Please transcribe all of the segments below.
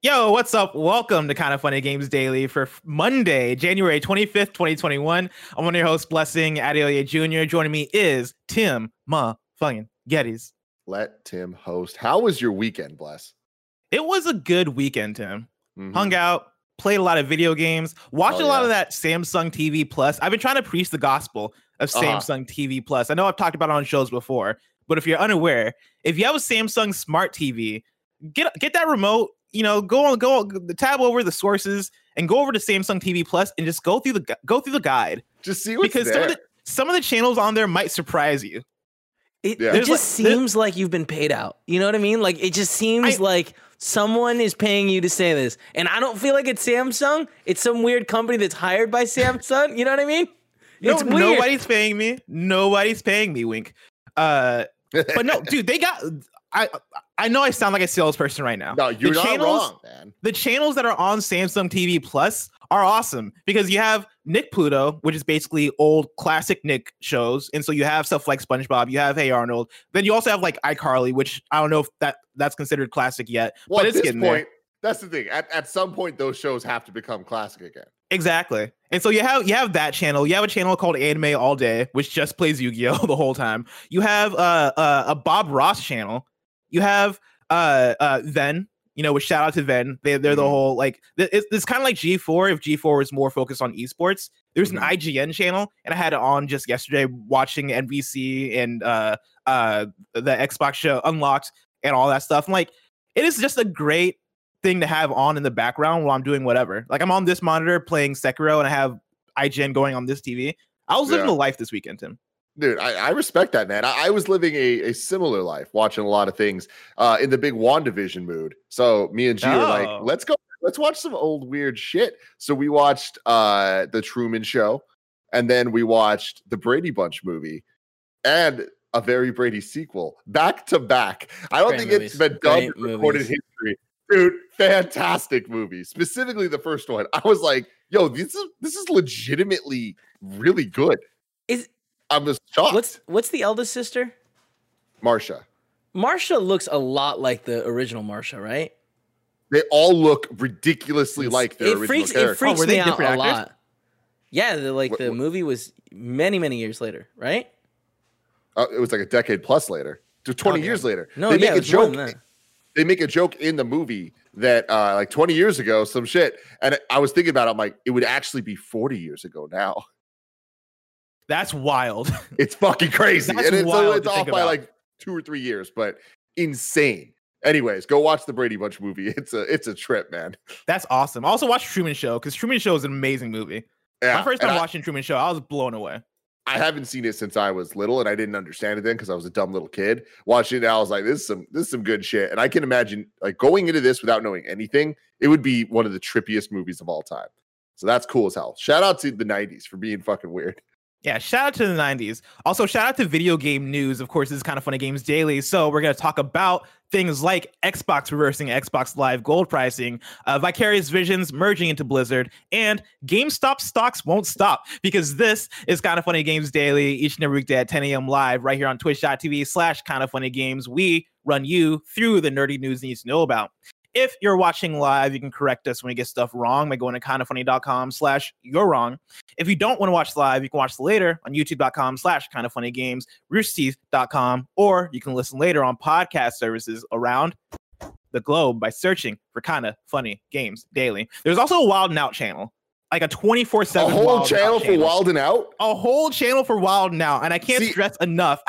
Yo, what's up? Welcome to Kind of Funny Games Daily for Monday, January 25th, 2021. I'm one of your hosts, Blessing Adeoye Jr. Joining me is Tim fucking Geddes. Let Tim host. How was your weekend, Bless? It was a good weekend, Tim. Hung out, played a lot of video games, watched a lot of that Samsung TV Plus. I've been trying to preach the gospel of Samsung TV Plus. I know I've talked about it on shows before, but if you're unaware, if you have a Samsung Smart TV, get that remote. You know, go tab over the sources and go over to Samsung TV Plus and just go through the guide. Just see what's because there. Some of the channels on there might surprise you. It just seems like you've been paid out. You know what I mean? Like it just seems like someone is paying you to say this, and I don't feel like it's Samsung. It's some weird company that's hired by Samsung. You know what I mean? It's weird. Nobody's paying me. Nobody's paying me. Wink. But no, dude, they got. I know I sound like a salesperson right now. No, you're not wrong, man. The channels that are on Samsung TV Plus are awesome because you have Nick Pluto, which is basically old classic Nick shows. And so you have stuff like SpongeBob, you have Hey Arnold. Then you also have like iCarly, which I don't know if that's considered classic yet. Well, but it's getting there. That's the thing. At some point, those shows have to become classic again. Exactly. And so you have that channel. You have a channel called Anime All Day, which just plays Yu-Gi-Oh! The whole time. You have a Bob Ross channel. You have Ven, with shout out to Ven. They're the whole like it's kind of like G4 if G4 was more focused on esports. There's an IGN channel, and I had it on just yesterday watching NBC and the Xbox show Unlocked and all that stuff. I'm like, it is just a great thing to have on in the background while I'm doing whatever. Like I'm on this monitor playing Sekiro and I have IGN going on this TV. I was living a life this weekend, Tim. Dude, I respect that, man. I was living a similar life, watching a lot of things in the big WandaVision mood. So me and G are like, let's watch some old weird shit. So we watched The Truman Show, and then we watched the Brady Bunch movie and a Very Brady sequel back to back. I don't think it's been done in recorded history. Dude, fantastic movie. Specifically the first one. I was like, yo, this is legitimately really good. I was shocked. What's the eldest sister? Marsha. Marsha looks a lot like the original Marsha, right? They all look ridiculously like their original character. It freaks me out a lot. Yeah, the movie was many, many years later, right? It was like a decade plus later. 20 years later. No, they make a joke. They make a joke in the movie that like 20 years ago, some shit. And I was thinking about it. I'm like, it would actually be 40 years ago now. That's wild. It's fucking crazy. That's and it's off by like 2 or 3 years, but insane. Anyways, go watch the Brady Bunch movie. It's a trip, man. That's awesome. I also watched Truman Show because Truman Show is an amazing movie. Yeah, my first time watching Truman Show, I was blown away. I haven't seen it since I was little, and I didn't understand it then because I was a dumb little kid. Watching it, I was like, this is some good shit. And I can imagine like going into this without knowing anything, it would be one of the trippiest movies of all time. So that's cool as hell. Shout out to the 90s for being fucking weird. Yeah, shout out to the 90s. Also, shout out to video game news. Of course, this is Kind of Funny Games Daily. So we're going to talk about things like Xbox reversing Xbox Live Gold pricing, Vicarious Visions merging into Blizzard, and GameStop stocks won't stop because this is Kind of Funny Games Daily each and every weekday at 10 a.m. live right here on twitch.tv/kindoffunnygames. We run you through the nerdy news you need to know about. If you're watching live, you can correct us when we get stuff wrong by going to kindoffunny.com/you're wrong. If you don't want to watch live, you can watch later on youtube.com/kindoffunnygames, roosterteeth.com, or you can listen later on podcast services around the globe by searching for Kinda Funny Games Daily. There's also a Wild 'N Out channel, like a 24/7 a whole channel for Wild 'N Out? A whole channel for Wild 'N Out. And I can't stress enough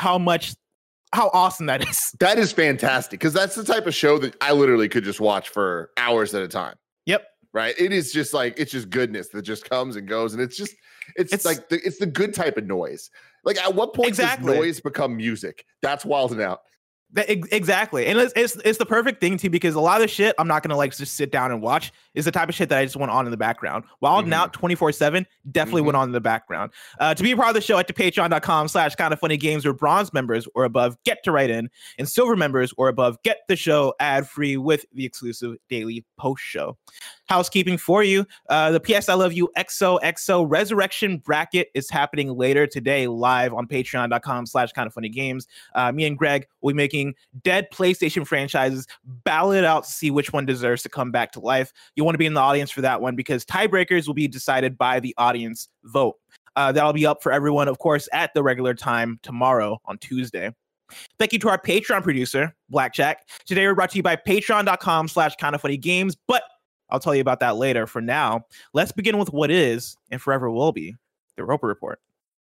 how awesome that is. That is fantastic because that's the type of show that I literally could just watch for hours at a time. Yep. Right. It is just like, it's just goodness that just comes and goes. And it's like, it's the good type of noise. Like at what point does noise become music? That's Wild 'N Out. Exactly. And it's the perfect thing too, because a lot of the shit I'm not going to like just sit down and watch. is the type of shit that I just went on in the background. Wild and Out 24/7 definitely went on in the background. To be a part of the show, at the patreon.com/kindafunnygames, where bronze members or above get to write in, and silver members or above get the show ad-free with the exclusive daily post show. Housekeeping for you. The PS I Love You XOXO Resurrection Bracket is happening later today live on patreon.com/kindafunnygames. Me and Greg will be making dead PlayStation franchises, battle it out to see which one deserves to come back to life. You want to be in the audience for that one because tiebreakers will be decided by the audience vote. That'll be up for everyone, of course, at the regular time tomorrow on Tuesday. Thank you to our Patreon producer, Blackjack. Today we're brought to you by patreon.com/kindafunnygames, but I'll tell you about that later. For now, let's begin with what is and forever will be the Roper Report.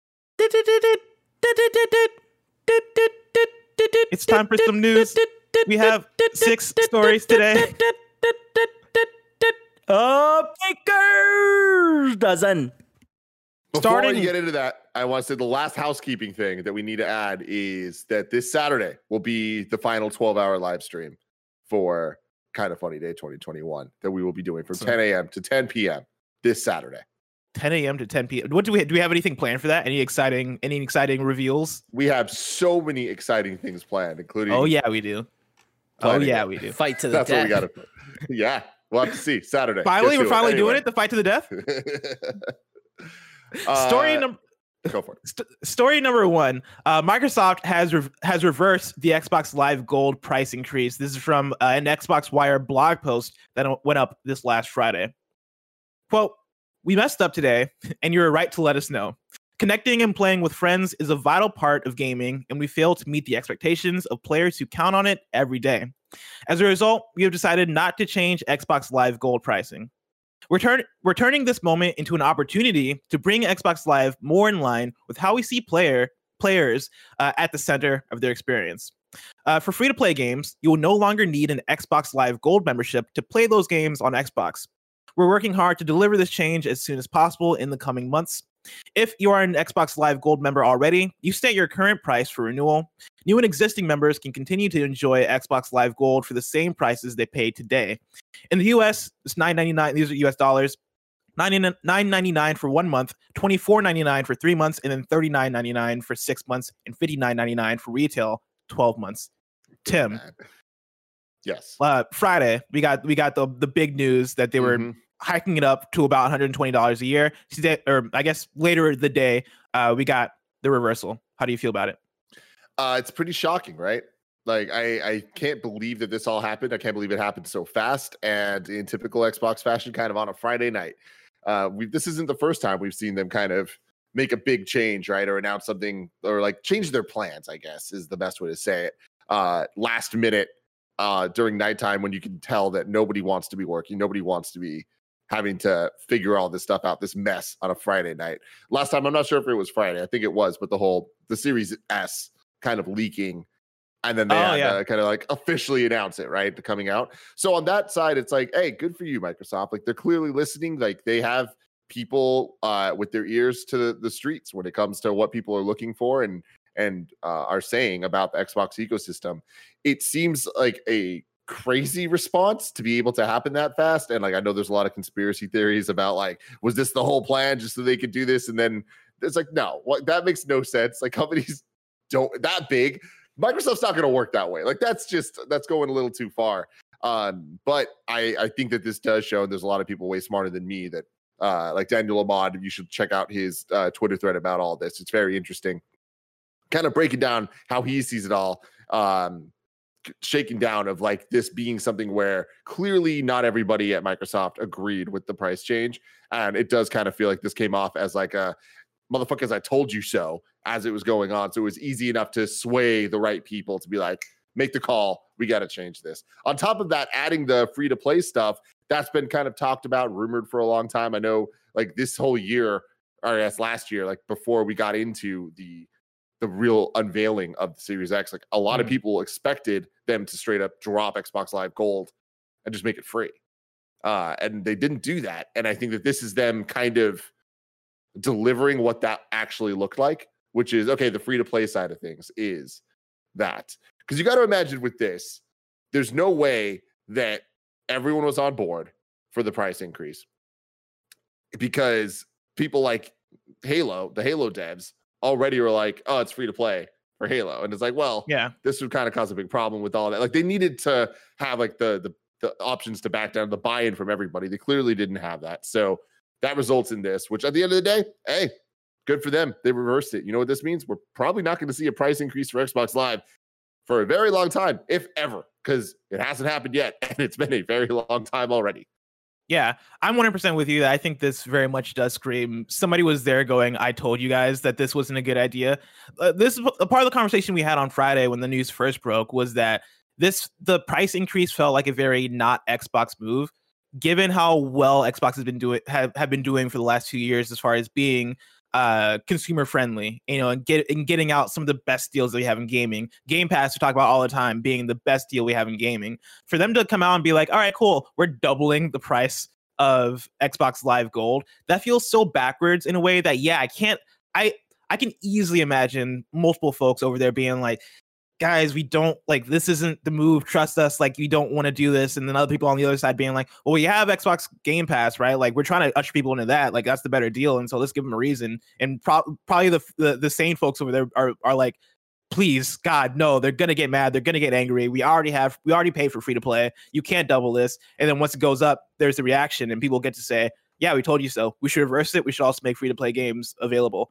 It's time for some news. We have 6 stories today. A baker's dozen. Before you get into that, I want to say the last housekeeping thing that we need to add is that this Saturday will be the final 12-hour live stream for Kinda Funny Day 2021 that we will be doing from 10 a.m. to 10 p.m. this Saturday. 10 a.m. to 10 p.m. What do we have anything planned for that? Any exciting reveals? We have so many exciting things planned, including. Oh yeah, we do. We do. Fight to the death. What we got to. Yeah, we'll have to see Saturday. Finally, we're finally doing it. The fight to the death. Story number 1. Microsoft has reversed the Xbox Live Gold price increase. This is from an Xbox Wire blog post that went up this last Friday. Quote, "We messed up today, and you're right to let us know. Connecting and playing with friends is a vital part of gaming, and we fail to meet the expectations of players who count on it every day. As a result, we have decided not to change Xbox Live Gold pricing. We're turning this moment into an opportunity to bring Xbox Live more in line with how we see players at the center of their experience. For free-to-play games, you will no longer need an Xbox Live Gold membership to play those games on Xbox. We're working hard to deliver this change as soon as possible in the coming months. If you are an Xbox Live Gold member already, you stay at your current price for renewal. New and existing members can continue to enjoy Xbox Live Gold for the same prices they pay today. In the US, it's $9.99. These are US dollars. $9.99 for 1 month, $24.99 for 3 months, and then $39.99 for 6 months, and $59.99 for retail 12 months. Tim. Yes. Friday, we got the big news that they were hiking it up to about $120 a year. Today, or I guess later the day, we got the reversal. How do you feel about it? It's pretty shocking, right? Like, I can't believe that this all happened. I can't believe it happened so fast and in typical Xbox fashion, kind of on a Friday night. This isn't the first time we've seen them kind of make a big change, right? Or announce something, or like change their plans, I guess is the best way to say it. Last minute during nighttime when you can tell that nobody wants to be working, nobody wants to be having to figure all this stuff out, this mess on a Friday night. Last time, I'm not sure if it was Friday. I think it was, but the Series S kind of leaking. And then they had to kind of like officially announce it, right? Coming out. So on that side, it's like, hey, good for you, Microsoft. Like, they're clearly listening. Like, they have people with their ears to the streets when it comes to what people are looking for and are saying about the Xbox ecosystem. It seems like a crazy response to be able to happen that fast. And like, I know there's a lot of conspiracy theories about like, was this the whole plan just so they could do this? And then it's like, no, that makes no sense. Like, companies don't that big. Microsoft's not going to work that way. Like, that's going a little too far. But I think that this does show, and there's a lot of people way smarter than me that like Daniel Ahmad, you should check out his Twitter thread about all this. It's very interesting. Kind of breaking down how he sees it all, shaking down of like this being something where clearly not everybody at Microsoft agreed with the price change. And it does kind of feel like this came off as like a motherfuckers, I told you so as it was going on. So it was easy enough to sway the right people to be like, make the call. We got to change this. On top of that, adding the free to play stuff, that's been kind of talked about, rumored for a long time. I know like this whole year, or I guess last year, like before we got into the real unveiling of the Series X, like a lot of people expected them to straight up drop Xbox Live Gold and just make it free. And they didn't do that. And I think that this is them kind of delivering what that actually looked like, which is, okay, the free-to-play side of things is that. Because you got to imagine with this, there's no way that everyone was on board for the price increase because people like Halo, the Halo devs already were like, oh, it's free to play for Halo. And it's like, well, this would kind of cause a big problem with all that. Like they needed to have like the options to back down, the buy-in from everybody. They clearly didn't have that. So that results in this, which at the end of the day, hey, good for them. They reversed it. You know what this means? We're probably not going to see a price increase for Xbox Live for a very long time, if ever, because it hasn't happened yet. And it's been a very long time already. Yeah, I'm 100% with you. I think this very much does scream. Somebody was there going, I told you guys that this wasn't a good idea. This is a part of the conversation we had on Friday when the news first broke was that the price increase felt like a very not Xbox move, given how well Xbox has been have been doing for the last 2 years as far as being consumer friendly, and getting out some of the best deals that we have in gaming. Game Pass, we talk about all the time, being the best deal we have in gaming. For them to come out and be like, all right, cool, we're doubling the price of Xbox Live Gold, that feels so backwards in a way that, I can easily imagine multiple folks over there being like, guys, we don't like, this isn't the move, trust us, like we don't want to do this. And then other people on the other side being like, well, we have Xbox Game Pass, right? Like we're trying to usher people into that, like that's the better deal, and so let's give them a reason. And probably the sane folks over there are like, please, God, no, they're gonna get mad, they're gonna get angry, we already paid for free to play, you can't double this. And then once it goes up, there's the reaction and people get to say, yeah, we told you so, we should reverse it, we should also make free to play games available.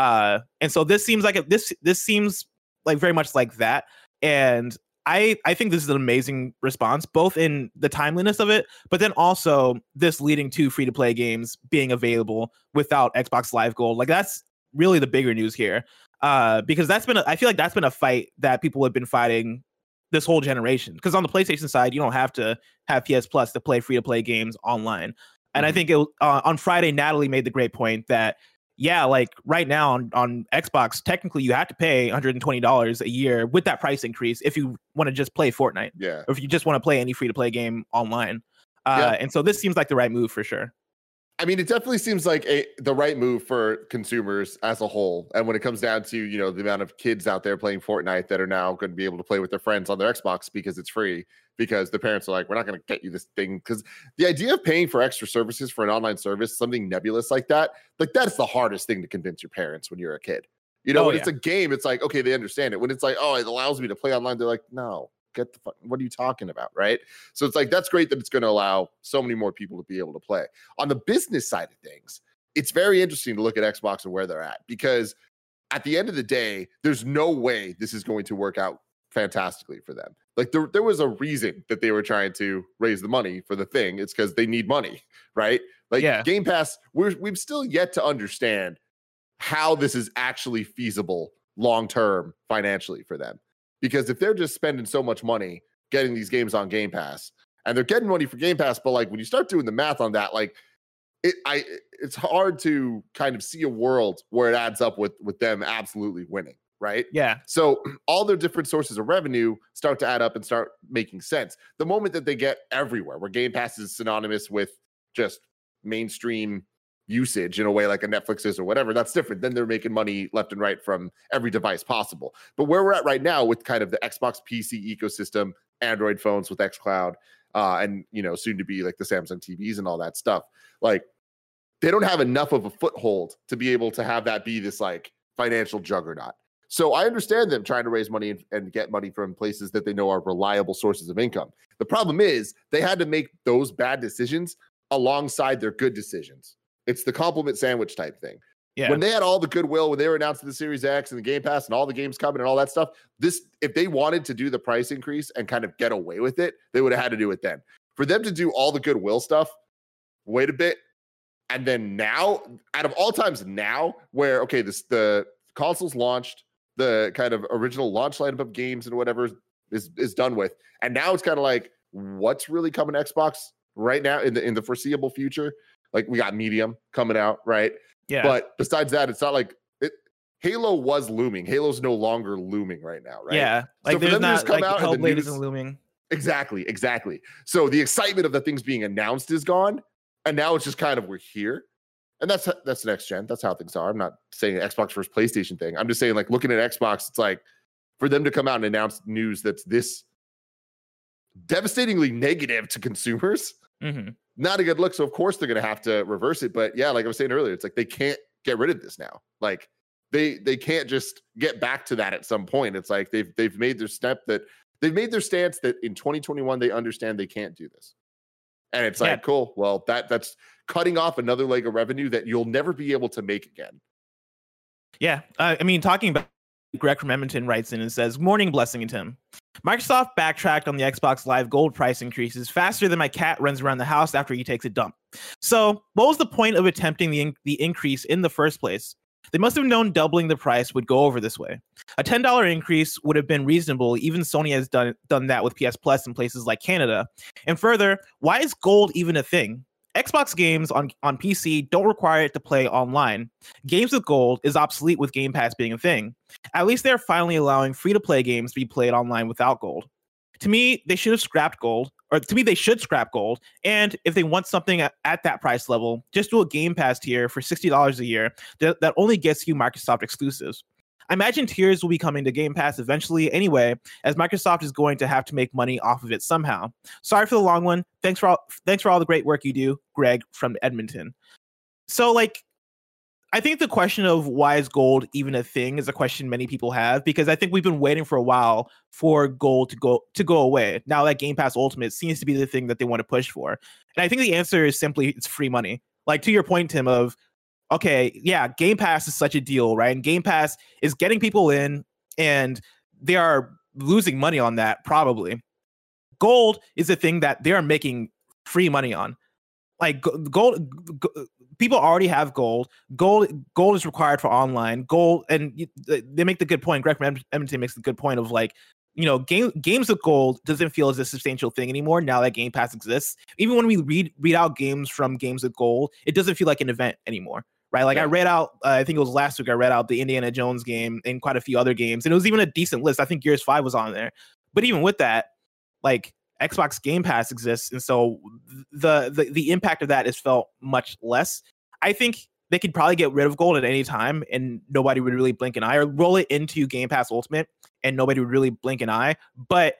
And so this seems like this seems like very much like that. And I think this is an amazing response, both in the timeliness of it, but then also this leading to free to play games being available without Xbox Live Gold. Like that's really the bigger news here, because I feel like that's been a fight that people have been fighting this whole generation. Because on the PlayStation side, you don't have to have PS Plus to play free to play games online. And I think on Friday, Natalie made the great point that, yeah, like right now on Xbox, technically you have to pay $120 a year with that price increase if you want to just play Fortnite. Yeah. Or if you just want to play any free-to-play game online. And so this seems like the right move for sure. I mean, it definitely seems like the right move for consumers as a whole. And when it comes down to, the amount of kids out there playing Fortnite that are now going to be able to play with their friends on their Xbox because it's free, because the parents are like, we're not going to get you this thing. Because the idea of paying for extra services for an online service, something nebulous like that's the hardest thing to convince your parents when you're a kid. When it's a game, it's like, okay, they understand it. When it's like, oh, it allows me to play online, they're like, no, get the fuck, what are you talking about, right? So it's like, that's great that it's going to allow so many more people to be able to play. On the business side of things, it's very interesting to look at Xbox and where they're at, because at the end of the day, there's no way this is going to work out fantastically for them. Like there was a reason that they were trying to raise the money for the thing. It's because they need money, right? Like Game Pass, we've still yet to understand how this is actually feasible long-term financially for them. Because if they're just spending so much money getting these games on Game Pass, and they're getting money for Game Pass, but like when you start doing the math on that, like it's hard to kind of see a world where it adds up with them absolutely winning, right? Yeah. So all their different sources of revenue start to add up and start making sense. The moment that they get everywhere, where Game Pass is synonymous with just mainstream usage in a way like a Netflix is or whatever, that's different. Then they're making money left and right from every device possible. But where we're at right now with kind of the Xbox PC ecosystem, Android phones with xCloud, and soon to be like the Samsung TVs and all that stuff, like they don't have enough of a foothold to be able to have that be this like financial juggernaut. So I understand them trying to raise money and get money from places that they know are reliable sources of income. The problem is they had to make those bad decisions alongside their good decisions. It's the compliment sandwich type thing. Yeah. When they had all the goodwill, when they were announcing the Series X and the Game Pass and all the games coming and all that stuff, if they wanted to do the price increase and kind of get away with it, they would have had to do it then. For them to do all the goodwill stuff, wait a bit, and then now, out of all times now, where, okay, the console's launched, the kind of original launch lineup of games and whatever is done with, and now it's kind of like, what's really coming to Xbox right now in the foreseeable future? Like we got Medium coming out, right? Yeah. But besides that, it's not like Halo was looming. Halo's no longer looming right now, right? Yeah. Like so for them to just come out and the news isn't looming. Exactly. So the excitement of the things being announced is gone, and now it's just kind of we're here, and that's next gen. That's how things are. I'm not saying Xbox versus PlayStation thing. I'm just saying like looking at Xbox, it's like for them to come out and announce news that's this devastatingly negative to consumers. Mm-hmm. not a good look. So of course they're going to have to reverse it. But yeah, like I was saying earlier, it's like they can't get rid of this now. Like they can't just get back to that at some point. It's like they've made their stance that in 2021 they understand they can't do this. And it's like, cool. Well, that's cutting off another leg of revenue that you'll never be able to make again. Yeah. I mean, talking about Greg from Edmonton writes in and says, "Morning, Blessing and Tim. Microsoft backtracked on the Xbox Live Gold price increases faster than my cat runs around the house after he takes a dump. So what was the point of attempting the increase in the first place? They must have known doubling the price would go over this way. A $10 increase would have been reasonable. Even Sony has done that with PS Plus in places like Canada. And further, why is gold even a thing? Xbox games on PC don't require it to play online. Games with gold is obsolete with Game Pass being a thing. At least they're finally allowing free-to-play games to be played online without gold. To me, they should scrap gold. And if they want something at that price level, just do a Game Pass tier for $60 a year that only gets you Microsoft exclusives. I imagine tiers will be coming to Game Pass eventually anyway, as Microsoft is going to have to make money off of it somehow. Sorry for the long one. Thanks for all the great work you do, Greg from Edmonton." So, like, I think the question of why is gold even a thing is a question many people have, because I think we've been waiting for a while for gold to go away. Now that Game Pass Ultimate seems to be the thing that they want to push for. And I think the answer is simply it's free money. Like, to your point, Tim, of okay, yeah, Game Pass is such a deal, right? And Game Pass is getting people in, and they are losing money on that, probably. Gold is a thing that they are making free money on. Like, gold, people already have gold. Gold is required for online. Gold, and they make the good point. Greg from Edmonton makes the good point of, like, you know, games with gold doesn't feel as a substantial thing anymore now that Game Pass exists. Even when we read out games from games with gold, it doesn't feel like an event anymore. Right, like I read out, I think it was last week, I read out the Indiana Jones game and quite a few other games, and it was even a decent list. I think Gears 5 was on there. But even with that, like, Xbox Game Pass exists, and so the impact of that is felt much less. I think they could probably get rid of gold at any time, and nobody would really blink an eye, or roll it into Game Pass Ultimate, and nobody would really blink an eye. But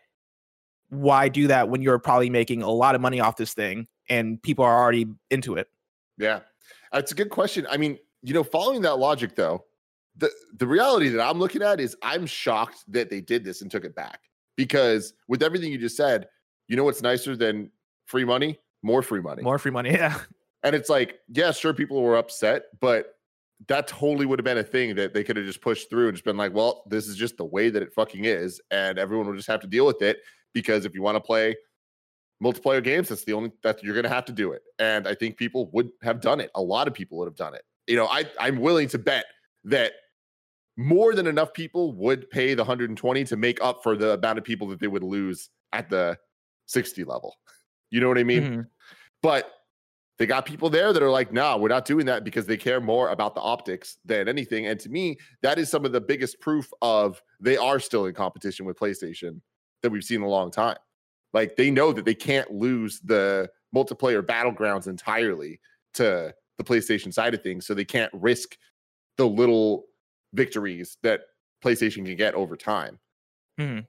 why do that when you're probably making a lot of money off this thing, and people are already into it? Yeah. It's a good question. I mean, you know, following that logic, though, the reality that I'm looking at is I'm shocked that they did this and took it back. Because with everything you just said, you know what's nicer than free money? More free money. More free money, yeah. And it's like, yeah, sure, people were upset, but that totally would have been a thing that they could have just pushed through and just been like, well, this is just the way that it fucking is, and everyone will just have to deal with it, because if you want to play multiplayer games, that's you're going to have to do it. And I think people would have done it. A lot of people would have done it. You know, I'm willing to bet that more than enough people would pay the 120 to make up for the amount of people that they would lose at the 60 level. You know what I mean? Mm-hmm. But they got people there that are like, no, we're not doing that, because they care more about the optics than anything. And to me, that is some of the biggest proof of they are still in competition with PlayStation that we've seen in a long time. Like, they know that they can't lose the multiplayer battlegrounds entirely to the PlayStation side of things, so they can't risk the little victories that PlayStation can get over time. Mm-hmm.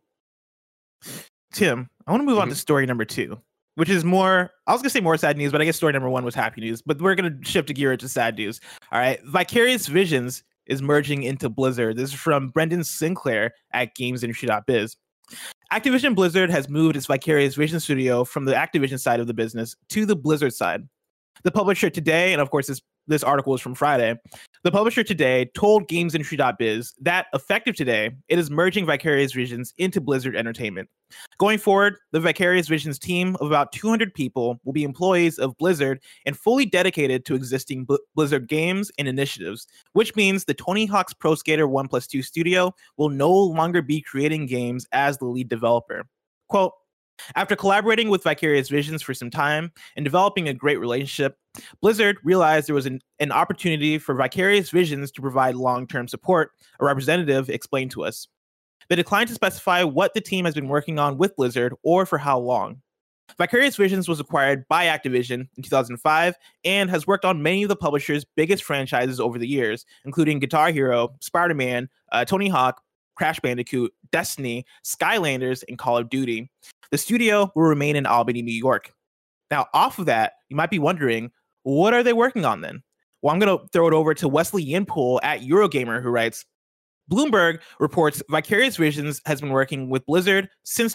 Tim, I want to move on to story number 2, which is more, I was going to say more sad news, but I guess story number 1 was happy news, but we're going to shift a gear to sad news. All right. Vicarious Visions is merging into Blizzard. This is from Brendan Sinclair at GamesIndustry.biz. Activision Blizzard has moved its Vicarious Visions studio from the Activision side of the business to the Blizzard side. The publisher today, and of course this article is from Friday, the publisher today told GamesIndustry.biz that effective today, it is merging Vicarious Visions into Blizzard Entertainment. Going forward, the Vicarious Visions team of about 200 people will be employees of Blizzard and fully dedicated to existing Blizzard games and initiatives, which means the Tony Hawk's Pro Skater 1+2 studio will no longer be creating games as the lead developer. Quote, "After collaborating with Vicarious Visions for some time and developing a great relationship, Blizzard realized there was an opportunity for Vicarious Visions to provide long-term support," a representative explained to us. They declined to specify what the team has been working on with Blizzard or for how long. Vicarious Visions was acquired by Activision in 2005 and has worked on many of the publisher's biggest franchises over the years, including Guitar Hero, Spider-Man, Tony Hawk, Crash Bandicoot, Destiny, Skylanders, and Call of Duty. The studio will remain in Albany, New York. Now, off of that, you might be wondering, what are they working on then? Well, I'm going to throw it over to Wesley Yinpool at Eurogamer, who writes, Bloomberg reports Vicarious Visions has been working with Blizzard since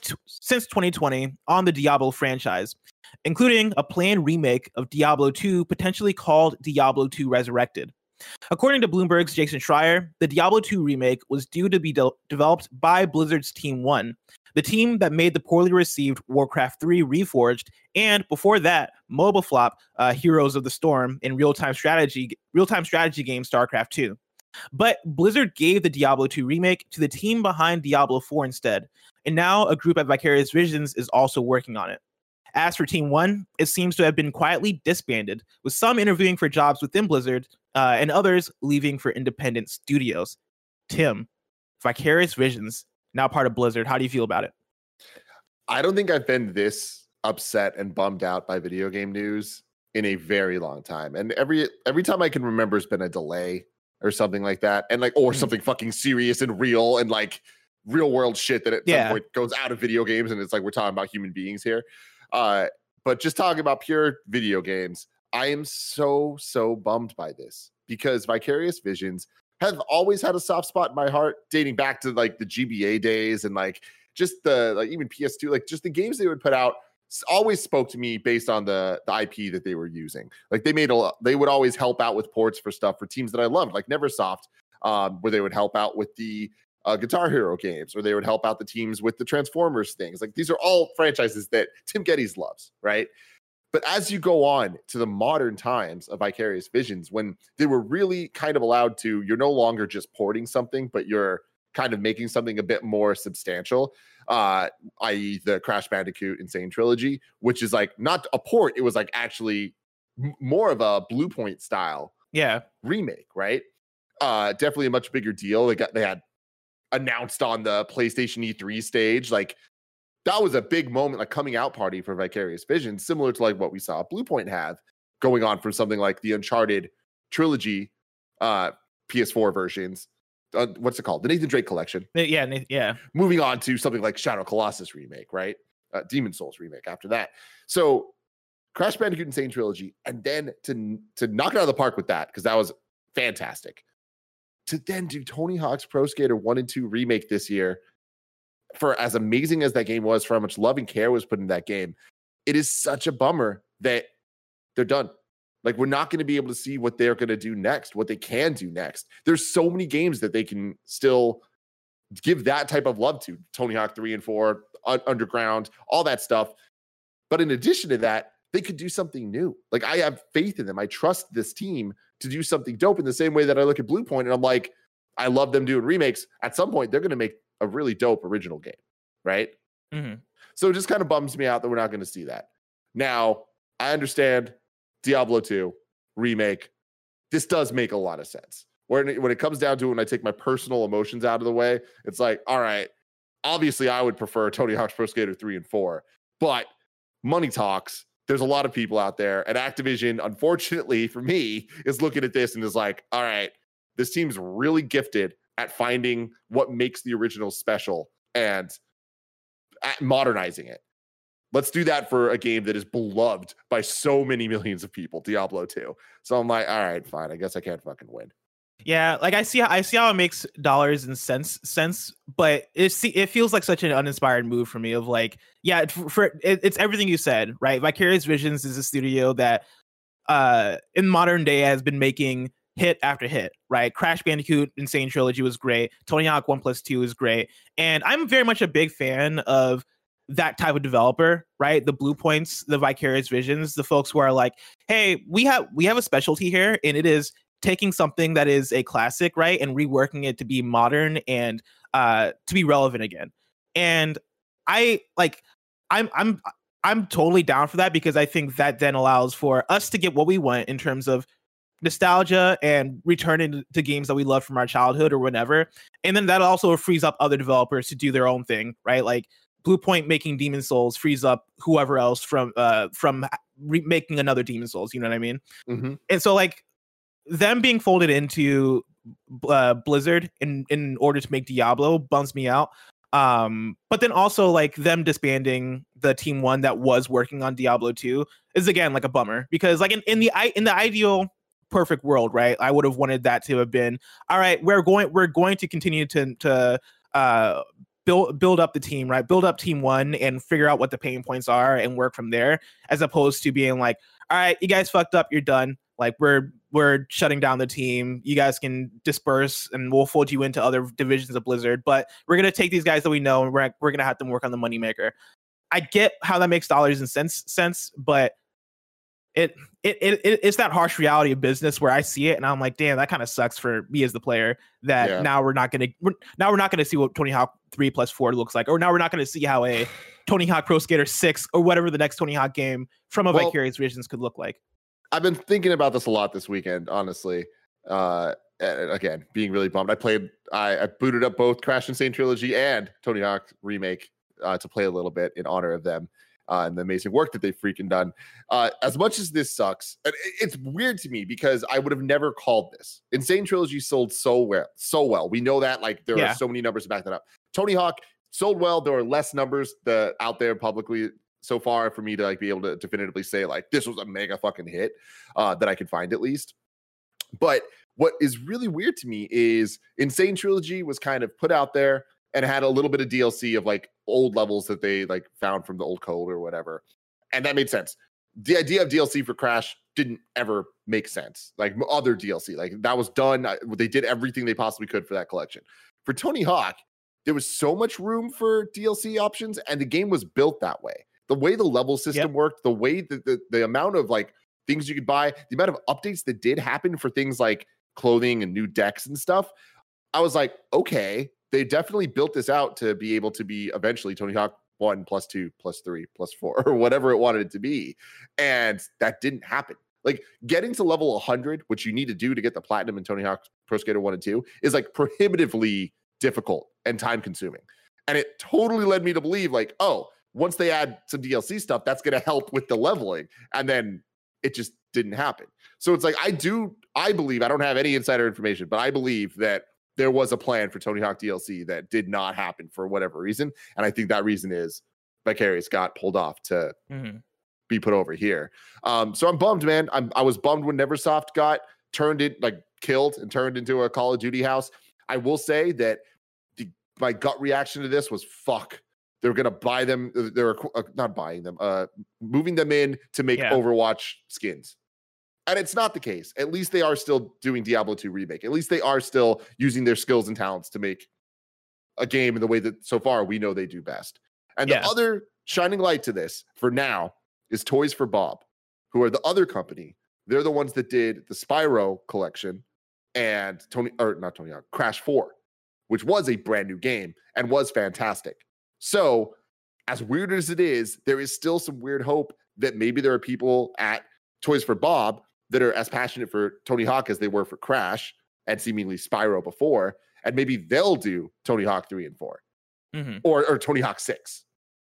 2020 on the Diablo franchise, including a planned remake of Diablo 2, potentially called Diablo 2 Resurrected. According to Bloomberg's Jason Schreier, the Diablo 2 remake was due to be developed by Blizzard's Team 1, the team that made the poorly received Warcraft 3 Reforged, and before that, mobile flop Heroes of the Storm in real-time strategy game StarCraft 2. But Blizzard gave the Diablo 2 remake to the team behind Diablo 4 instead, and now a group at Vicarious Visions is also working on it. As for Team 1, it seems to have been quietly disbanded, with some interviewing for jobs within Blizzard and others leaving for independent studios. Tim, Vicarious Visions, now part of Blizzard. How do you feel about it? I don't think I've been this upset and bummed out by video game news in a very long time. And every time I can remember has been a delay or something like that. And like, or something fucking serious and real and like real world shit that at some point goes out of video games. And it's like, we're talking about human beings here. But just talking about pure video games, I am so bummed by this because Vicarious Visions have always had a soft spot in my heart, dating back to like the GBA days and like just the like even PS2, like just the games they would put out always spoke to me based on the IP that they were using. Like they would always help out with ports for stuff for teams that I loved, like Neversoft, where they would help out with the Guitar Hero games, or they would help out the teams with the Transformers things. Like these are all franchises that Tim Geddes loves, right? But as you go on to the modern times of Vicarious Visions, when they were really kind of allowed to, you're no longer just porting something, but you're kind of making something a bit more substantial, i.e. the Crash Bandicoot Insane Trilogy, which is like not a port, it was like actually more of a Bluepoint style remake, right? Definitely a much bigger deal. They had announced on the PlayStation E3 stage, like that was a big moment, like coming out party for Vicarious Visions, similar to like what we saw Bluepoint have going on from something like the Uncharted trilogy, PS4 versions. What's it called? The Nathan Drake collection. Yeah. Moving on to something like Shadow Colossus remake, right? Demon Souls remake after that. So Crash Bandicoot Insane Trilogy, and then to knock it out of the park with that, because that was fantastic. To then do Tony Hawk's Pro Skater 1 and 2 remake this year, for as amazing as that game was, for how much love and care was put in that game, it is such a bummer that they're done. Like, we're not going to be able to see what they're going to do next, what they can do next. There's so many games that they can still give that type of love to. Tony Hawk 3 and 4, Underground, all that stuff. But in addition to that, they could do something new. Like, I have faith in them. I trust this team to do something dope in the same way that I look at Bluepoint and I'm like, I love them doing remakes. At some point, they're going to make a really dope original game, right? Mm-hmm. So it just kind of bums me out that we're not going to see that. Now, I understand Diablo 2 remake. This does make a lot of sense. When it comes down to it, when I take my personal emotions out of the way, it's like, all right, obviously I would prefer Tony Hawk's Pro Skater 3 and 4, but money talks. There's a lot of people out there, and Activision, unfortunately for me, is looking at this and is like, all right, this team's really gifted at finding what makes the original special and modernizing it. Let's do that for a game that is beloved by so many millions of people, Diablo 2. So I'm like, all right, fine. I guess I can't fucking win. Yeah, like I see how it makes dollars and sense, but it feels like such an uninspired move for me. Of like, yeah, it's everything you said, right? Vicarious Visions is a studio that, in modern day, has been making hit after hit, right? Crash Bandicoot Insane Trilogy was great. Tony Hawk 1+2 is great, and I'm very much a big fan of that type of developer, right? The Bluepoints, the Vicarious Visions, the folks who are like, hey, we have a specialty here, and it is taking something that is a classic, right, and reworking it to be modern and to be relevant again. And I'm totally down for that, because I think that then allows for us to get what we want in terms of nostalgia and returning to games that we love from our childhood or whatever. And then that also frees up other developers to do their own thing, right? Like Bluepoint making Demon Souls frees up whoever else from making another Demon Souls. You know what I mean? Mm-hmm. And so like them being folded into Blizzard in order to make Diablo bums me out. But then also like them disbanding the Team One that was working on Diablo 2 is again like a bummer, because like in the ideal perfect world, right, I would have wanted that to have been, all right, we're going to continue to build up the team, right? Build up Team One and figure out what the pain points are and work from there, as opposed to being like, all right, you guys fucked up, you're done. Like we're shutting down the team. You guys can disperse and we'll fold you into other divisions of Blizzard, but we're gonna take these guys that we know and we're gonna have them work on the moneymaker. I get how that makes dollars and sense, but it's that harsh reality of business where I see it and I'm like, damn, that kind of sucks for me as the player. That now we're not gonna see what Tony Hawk 3+4 looks like, or now we're not gonna see how a Tony Hawk Pro Skater 6 or whatever the next Tony Hawk game from a Vicarious Visions could look like. I've been thinking about this a lot this weekend, honestly. Again, being really bummed. I booted up both Crash N. Sane Trilogy and Tony Hawk Remake to play a little bit in honor of them and the amazing work that they've freaking done. As much as this sucks, it's weird to me because I would have never called this. Insane Trilogy sold so well. We know that, like, there are so many numbers to back that up. Tony Hawk sold well. There are less numbers out there publicly so far for me to like be able to definitively say like this was a mega fucking hit that I could find at least. But what is really weird to me is Insane Trilogy was kind of put out there and had a little bit of DLC of like old levels that they like found from the old code or whatever. And that made sense. The idea of DLC for Crash didn't ever make sense. Like other DLC, like that was done. They did everything they possibly could for that collection. For Tony Hawk, there was so much room for DLC options and the game was built that way. The way the level system worked, the way that the amount of like things you could buy, the amount of updates that did happen for things like clothing and new decks and stuff, I was like, okay, they definitely built this out to be able to be eventually Tony Hawk 1 + 2 + 3 + 4 or whatever it wanted it to be. And that didn't happen. Like getting to level 100, which you need to do to get the platinum in Tony Hawk Pro Skater 1 and 2, is like prohibitively difficult and time consuming. And it totally led me to believe like, oh, once they add some DLC stuff, that's going to help with the leveling. And then it just didn't happen. So it's like, I believe, I don't have any insider information, but I believe that there was a plan for Tony Hawk DLC that did not happen for whatever reason. And I think that reason is Vicarious got pulled off to be put over here. So I'm bummed, man. I was bummed when Neversoft got killed and turned into a Call of Duty house. I will say that my gut reaction to this was fuck. They're going to buy them. They're not buying them, moving them in to make Overwatch skins. And it's not the case. At least they are still doing Diablo 2 Remake. At least they are still using their skills and talents to make a game in the way that so far we know they do best. And the other shining light to this for now is Toys for Bob, who are the other company. They're the ones that did the Spyro collection and Crash 4, which was a brand new game and was fantastic. So, as weird as it is, there is still some weird hope that maybe there are people at Toys for Bob that are as passionate for Tony Hawk as they were for Crash and seemingly Spyro before, and maybe they'll do Tony Hawk 3 and 4 or Tony Hawk 6.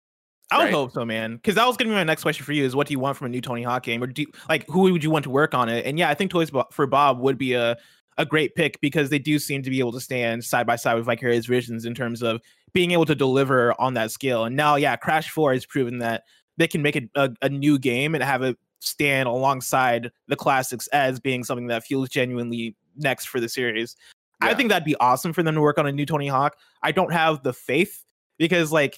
I would hope so, man. Because that was going to be my next question for you: is what do you want from a new Tony Hawk game, or who would you want to work on it? And yeah, I think Toys for Bob would be a great pick because they do seem to be able to stand side by side with Vicarious Visions in terms of being able to deliver on that scale. And now, Crash 4 has proven that they can make a new game and have it stand alongside the classics as being something that feels genuinely next for the series. I think that'd be awesome for them to work on a new Tony Hawk. I don't have the faith because I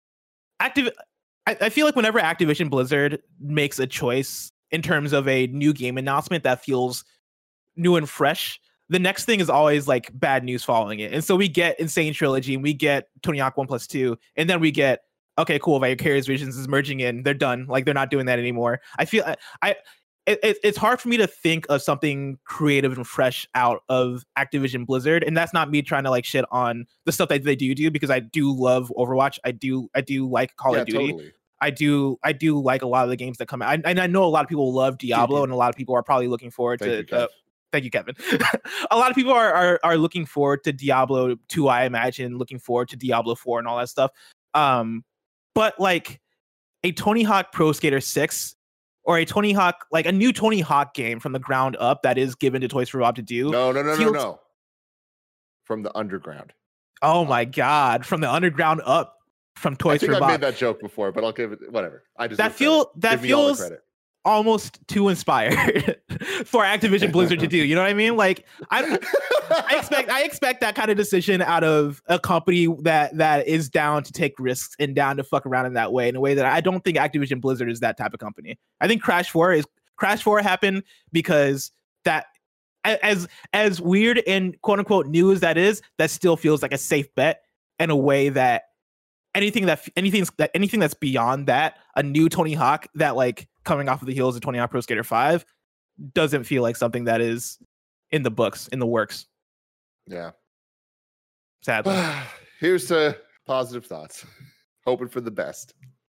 feel like whenever Activision Blizzard makes a choice in terms of a new game announcement that feels new and fresh, the next thing is always like bad news following it. And so we get Insane Trilogy and we get Tony Hawk 1+2, and then we get, okay, cool, Vicarious Visions is merging in. They're done. Like they're not doing that anymore. I feel it's hard for me to think of something creative and fresh out of Activision Blizzard. And that's not me trying to like shit on the stuff that they do because I do love Overwatch. I do like Call of Duty. Totally. I do like a lot of the games that come out. And I know a lot of people love Diablo, and a lot of people are probably looking forward to thank you, Kevin. A lot of people are looking forward to Diablo 2, I imagine, looking forward to Diablo 4 and all that stuff. But like a Tony Hawk Pro Skater 6 or a Tony Hawk, like a new Tony Hawk game from the ground up that is given to Toys for Bob to do. No. From the underground. Oh my God. From the underground up from Toys for Bob. I think I made that joke before, but I'll give it whatever. That feels almost too inspired for Activision Blizzard to do. You know what I mean? Like I expect that kind of decision out of a company that is down to take risks and down to fuck around in that way, in a way that I don't think Activision Blizzard is that type of company. I think Crash 4 happened because that, as weird and quote unquote new as that is, that still feels like a safe bet in a way that anything that's beyond that, a new Tony Hawk that like coming off of the heels of 20 Pro Skater 5 doesn't feel like something that is in the books, in the works. Yeah. Sadly. Here's to positive thoughts. Hoping for the best.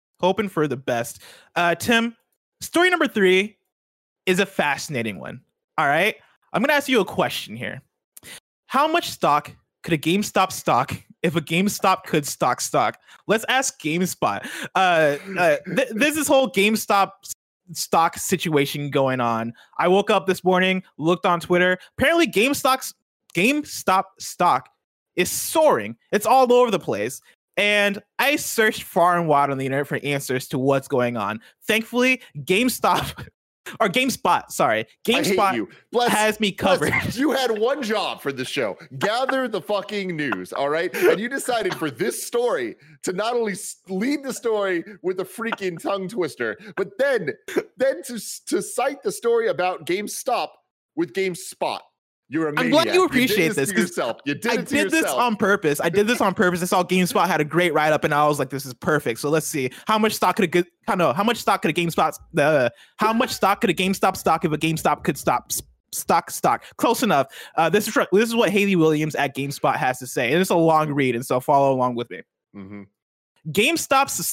Tim, story number 3 is a fascinating one. All right. I'm going to ask you a question here. How much stock could a GameStop stock if a GameStop could stock? Let's ask GameSpot. There's this whole GameStop stock situation going on. I woke up this morning, looked on Twitter. Apparently GameStop stock is soaring. It's all over the place. And I searched far and wide on the internet for answers to what's going on. Thankfully, GameSpot has me covered. You had one job for this show. Gather the fucking news, all right? And you decided for this story to not only lead the story with a freaking tongue twister, but then to cite the story about GameStop with GameSpot. You're a maniac. I'm glad you appreciate this. You did this on purpose. I did this on purpose. I saw GameSpot had a great write up, and I was like, "This is perfect." So let's see how much stock could a GameStop stock if a GameStop could stock. Close enough. This is what Haley Williams at GameSpot has to say, and it's a long read, and so follow along with me. Mm-hmm. GameStop's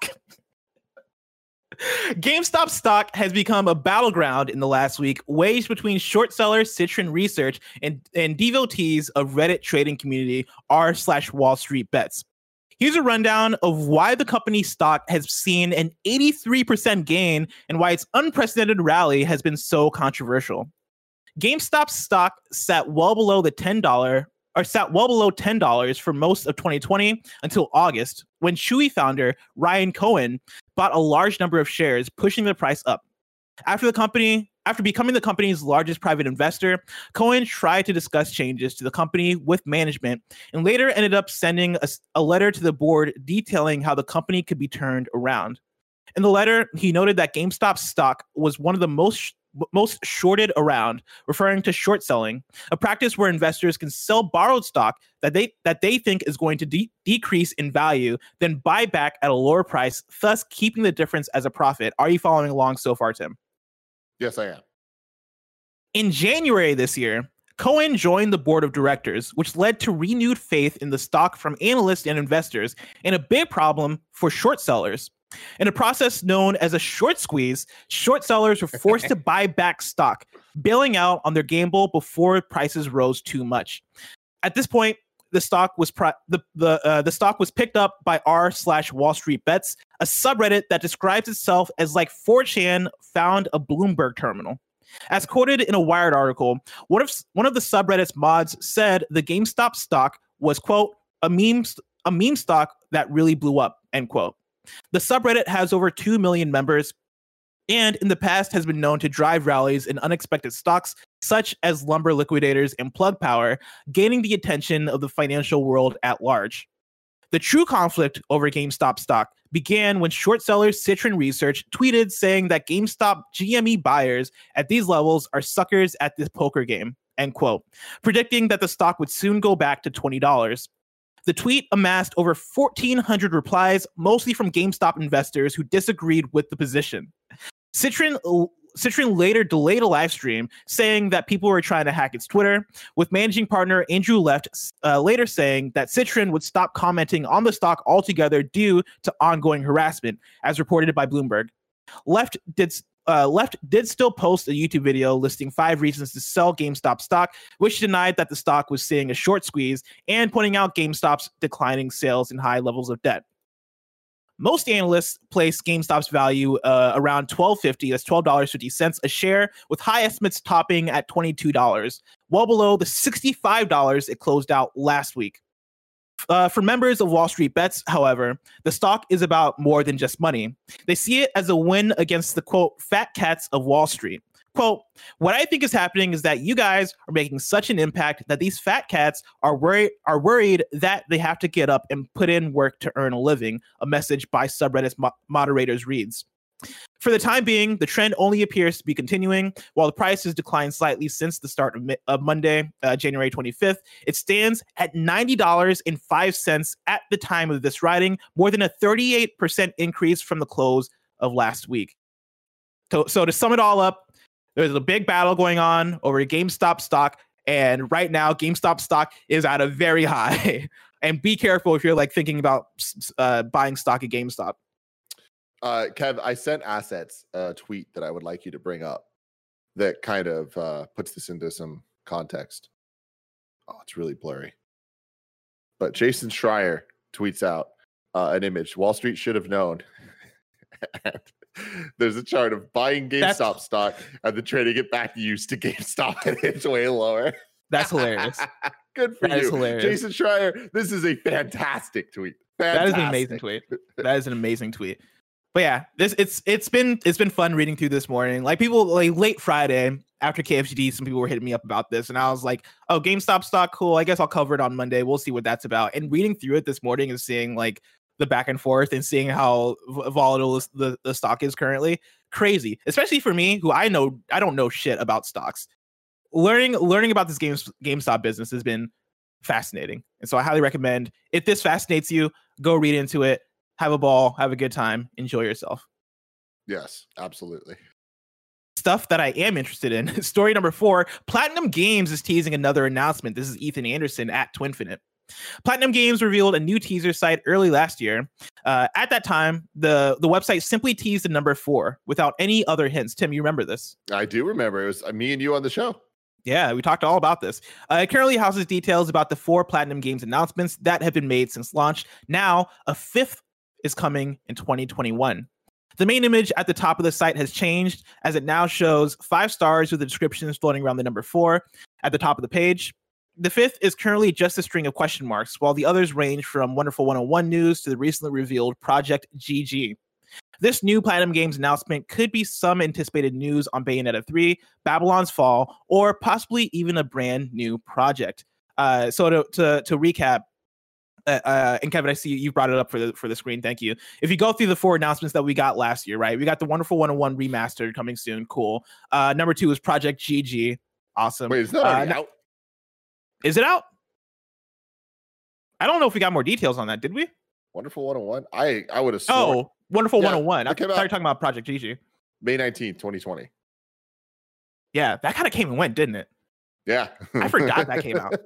stock has become a battleground in the last week, waged between short seller Citron Research and devotees of Reddit trading community r/Wall Street Bets. Here's a rundown of why the company's stock has seen an 83% gain and why its unprecedented rally has been so controversial. GameStop's stock sat well below $10 for most of 2020 until August, when Chewy founder Ryan Cohen bought a large number of shares, pushing the price up. After becoming the company's largest private investor, Cohen tried to discuss changes to the company with management and later ended up sending a letter to the board detailing how the company could be turned around. In the letter, he noted that GameStop stock was one of the most shorted around, referring to short selling, a practice where investors can sell borrowed stock that they think is going to decrease in value, then buy back at a lower price, thus keeping the difference as a profit. Are you following along so far, Tim? Yes, I am. In January this year, Cohen joined the board of directors, which led to renewed faith in the stock from analysts and investors, and a big problem for short sellers. In a process known as a short squeeze, short sellers were forced to buy back stock, bailing out on their gamble before prices rose too much. At this point, the stock was picked up by r/Wall Street Bets, a subreddit that describes itself as like 4chan found a Bloomberg terminal. As quoted in a Wired article, one of the subreddit's mods said the GameStop stock was, quote, a meme stock that really blew up, end quote. The subreddit has over 2 million members and in the past has been known to drive rallies in unexpected stocks such as Lumber Liquidators and Plug Power, gaining the attention of the financial world at large. The true conflict over GameStop stock began when short seller Citron Research tweeted saying that GameStop GME buyers at these levels are suckers at this poker game, end quote, predicting that the stock would soon go back to $20. The tweet amassed over 1,400 replies, mostly from GameStop investors who disagreed with the position. Citron later delayed a live stream, saying that people were trying to hack its Twitter, with managing partner Andrew Left later saying that Citron would stop commenting on the stock altogether due to ongoing harassment, as reported by Bloomberg. Left did still post a YouTube video listing 5 reasons to sell GameStop stock, which denied that the stock was seeing a short squeeze and pointing out GameStop's declining sales and high levels of debt. Most analysts place GameStop's value around $12.50, that's $12.50 a share, with high estimates topping at $22, well below the $65 it closed out last week. For members of Wall Street Bets, however, the stock is about more than just money. They see it as a win against the, quote, fat cats of Wall Street. Quote, what I think is happening is that you guys are making such an impact that these fat cats are worried that they have to get up and put in work to earn a living, a message by subreddit moderators reads. For the time being, the trend only appears to be continuing. While the price has declined slightly since the start of Monday, January 25th, it stands at $90.05 at the time of this writing, more than a 38% increase from the close of last week. So to sum it all up, there's a big battle going on over GameStop stock, and right now GameStop stock is at a very high. And be careful if you're like thinking about buying stock at GameStop. Kev, I sent Assets a tweet that I would like you to bring up that kind of puts this into some context. Oh, it's really blurry. But Jason Schreier tweets out an image. Wall Street should have known. And there's a chart of buying GameStop stock and then trading it back used to GameStop, and it's way lower. That's hilarious. Good for you. Jason Schreier, this is a fantastic tweet. That is an amazing tweet. That is an amazing tweet. But yeah, it's been fun reading through this morning. Like people like late Friday after KFGD, some people were hitting me up about this, and I was like, "Oh, GameStop stock, cool. I guess I'll cover it on Monday. We'll see what that's about." And reading through it this morning and seeing like the back and forth and seeing how volatile the stock is currently, crazy. Especially for me, who I don't know shit about stocks. Learning about this GameStop business has been fascinating, and so I highly recommend. If this fascinates you, go read into it. Have a ball, have a good time, enjoy yourself. Yes, absolutely. Stuff that I am interested in. Story number 4, Platinum Games is teasing another announcement. This is Ethan Anderson at Twinfinite. Platinum Games revealed a new teaser site early last year. At that time, the website simply teased the number 4 without any other hints. Tim, you remember this? I do remember. It was me and you on the show. Yeah, we talked all about this. It currently houses details about the 4 Platinum Games announcements that have been made since launch. Now, a 5th is coming in 2021. The main image at the top of the site has changed, as it now shows 5 stars with the descriptions floating around the number 4 at the top of the page. The 5th is currently just a string of question marks, while the others range from Wonderful 101 news to the recently revealed Project GG. This new Platinum Games announcement could be some anticipated news on Bayonetta 3, Babylon's Fall, or possibly even a brand new project. So to recap, and Kevin, I see you brought it up for the screen. Thank you. If you go through the 4 announcements that we got last year, right? We got the Wonderful 101 remastered coming soon. Cool. Number 2 is Project GG. Awesome. Wait, is that already out? Is it out? I don't know if we got more details on that. Did we? Wonderful 101. I would have sworn. Oh, Wonderful 101. I thought you were talking about Project GG. May 19th, 2020. Yeah, that kind of came and went, didn't it? Yeah. I forgot that came out.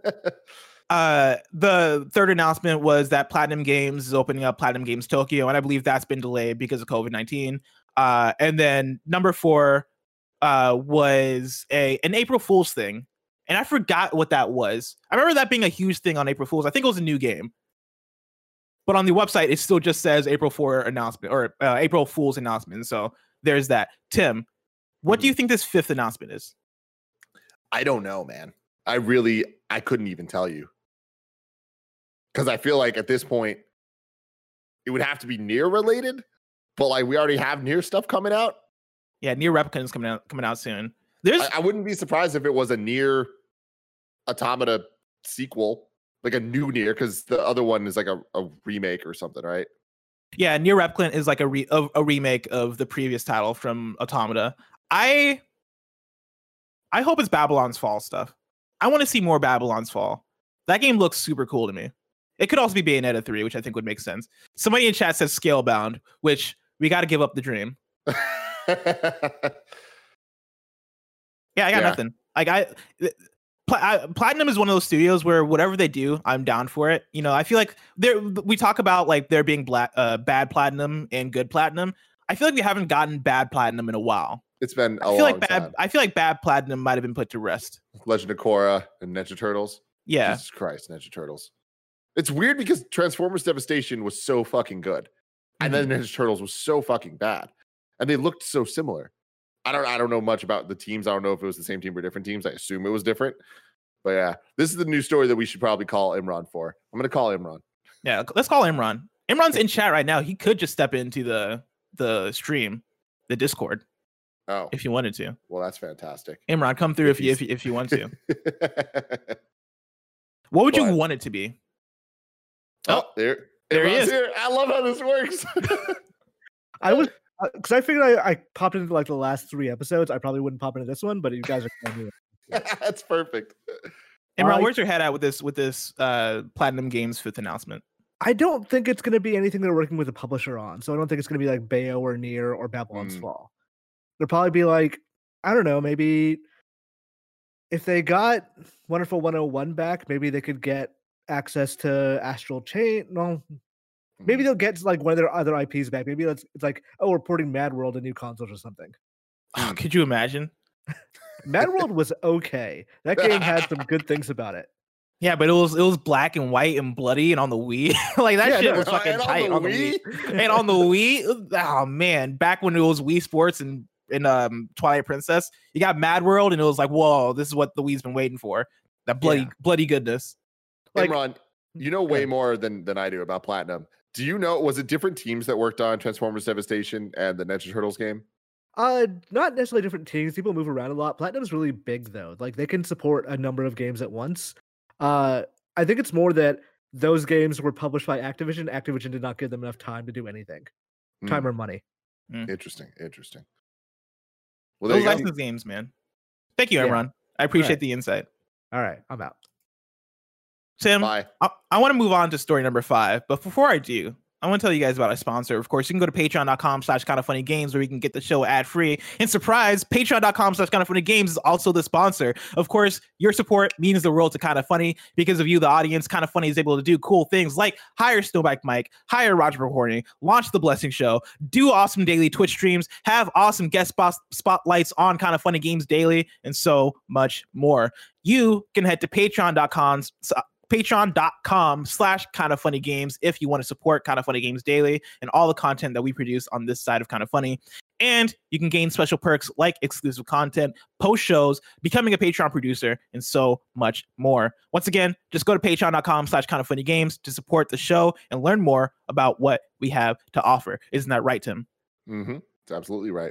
The third announcement was that Platinum Games is opening up Platinum Games Tokyo, and I believe that's been delayed because of COVID-19. And then number 4 was an April Fool's thing, and I forgot what that was. I remember that being a huge thing on April Fool's. I think it was a new game, but on the website it still just says April 4 announcement or April Fool's announcement. So there's that. Tim, what do you think this 5th announcement is? I don't know, man. I couldn't even tell you. Because I feel like at this point, it would have to be Nier related, but like we already have Nier stuff coming out. Yeah, Nier Replicant is coming out soon. I wouldn't be surprised if it was a Nier Automata sequel, like a new Nier, because the other one is like a remake or something, right? Yeah, Nier Replicant is like a remake of the previous title from Automata. I hope it's Babylon's Fall stuff. I want to see more Babylon's Fall. That game looks super cool to me. It could also be Bayonetta 3, which I think would make sense. Somebody in chat says Scalebound, which we got to give up the dream. Yeah, I got nothing. Like Platinum is one of those studios where whatever they do, I'm down for it. You know, I feel like we talk about like there being bad Platinum and good Platinum. I feel like we haven't gotten bad Platinum in a while. It's been a long time. I feel like bad Platinum might have been put to rest. Legend of Korra and Ninja Turtles. Yeah. Jesus Christ, Ninja Turtles. It's weird because Transformers Devastation was so fucking good. And then Ninja Turtles was so fucking bad. And they looked so similar. I don't know much about the teams. I don't know if it was the same team or different teams. I assume it was different. But yeah, this is the new story that we should probably call Imran for. I'm going to call Imran. Yeah, let's call Imran. Imran's in chat right now. He could just step into the stream, the Discord. Oh, if you wanted to. Well, that's fantastic. Imran, come through if you want to. What would you want it to be? Oh, there he is. Here. I love how this works. I was because I figured I popped into like the last 3 episodes. I probably wouldn't pop into this one, but you guys are kind of That's perfect. Imran, where's your head at with this Platinum Games 5th announcement? I don't think it's going to be anything they're working with a publisher on. So I don't think it's going to be like Bayo or Nier or Babylon's Fall. They'll probably be like, I don't know, maybe if they got Wonderful 101 back, maybe they could get access to Astral Chain. No, maybe they'll get like one of their other IPs back. Maybe it's like, oh, we're porting Mad World to new consoles or something. Oh, could you imagine? Mad World was okay. That game had some good things about it. Yeah, but it was black and white and bloody and on the Wii. Like that shit was fucking tight on the Wii. And on the Wii, oh man, back when it was Wii Sports and Twilight Princess, you got Mad World and it was like, whoa, this is what the Wii's been waiting for. That bloody goodness. Like, Imran, you know way more than I do about Platinum. Do you know, was it different teams that worked on Transformers Devastation and the Ninja Turtles game? Not necessarily different teams. People move around a lot. Platinum's really big though. Like they can support a number of games at once. I think it's more that those games were published by Activision. Activision did not give them enough time to do anything. Time or money. Interesting. Well, those licensed games, man. Thank you, Imran. I appreciate the insight. All right, I'm out. Tim, I want to move on to story number 5, but before I do, I want to tell you guys about a sponsor. Of course, you can go to patreon.com/kindoffunnygames where you can get the show ad-free. And surprise, patreon.com/kindoffunnygames is also the sponsor. Of course, your support means the world to Kind of Funny. Because of you, the audience, Kind of Funny is able to do cool things like hire Snowbike Mike, hire Roger Recording, launch The Blessing Show, do awesome daily Twitch streams, have awesome guest spotlights on Kind of Funny Games Daily, and so much more. You can head to patreon.com/kindoffunnygames if you want to support Kind of Funny Games Daily and all the content that we produce on this side of Kind of Funny. And you can gain special perks like exclusive content, post shows, becoming a Patreon producer, and so much more. Once again, just go to patreon.com/kindoffunnygames to support the show and learn more about what we have to offer. Isn't that right, Tim? It's absolutely right.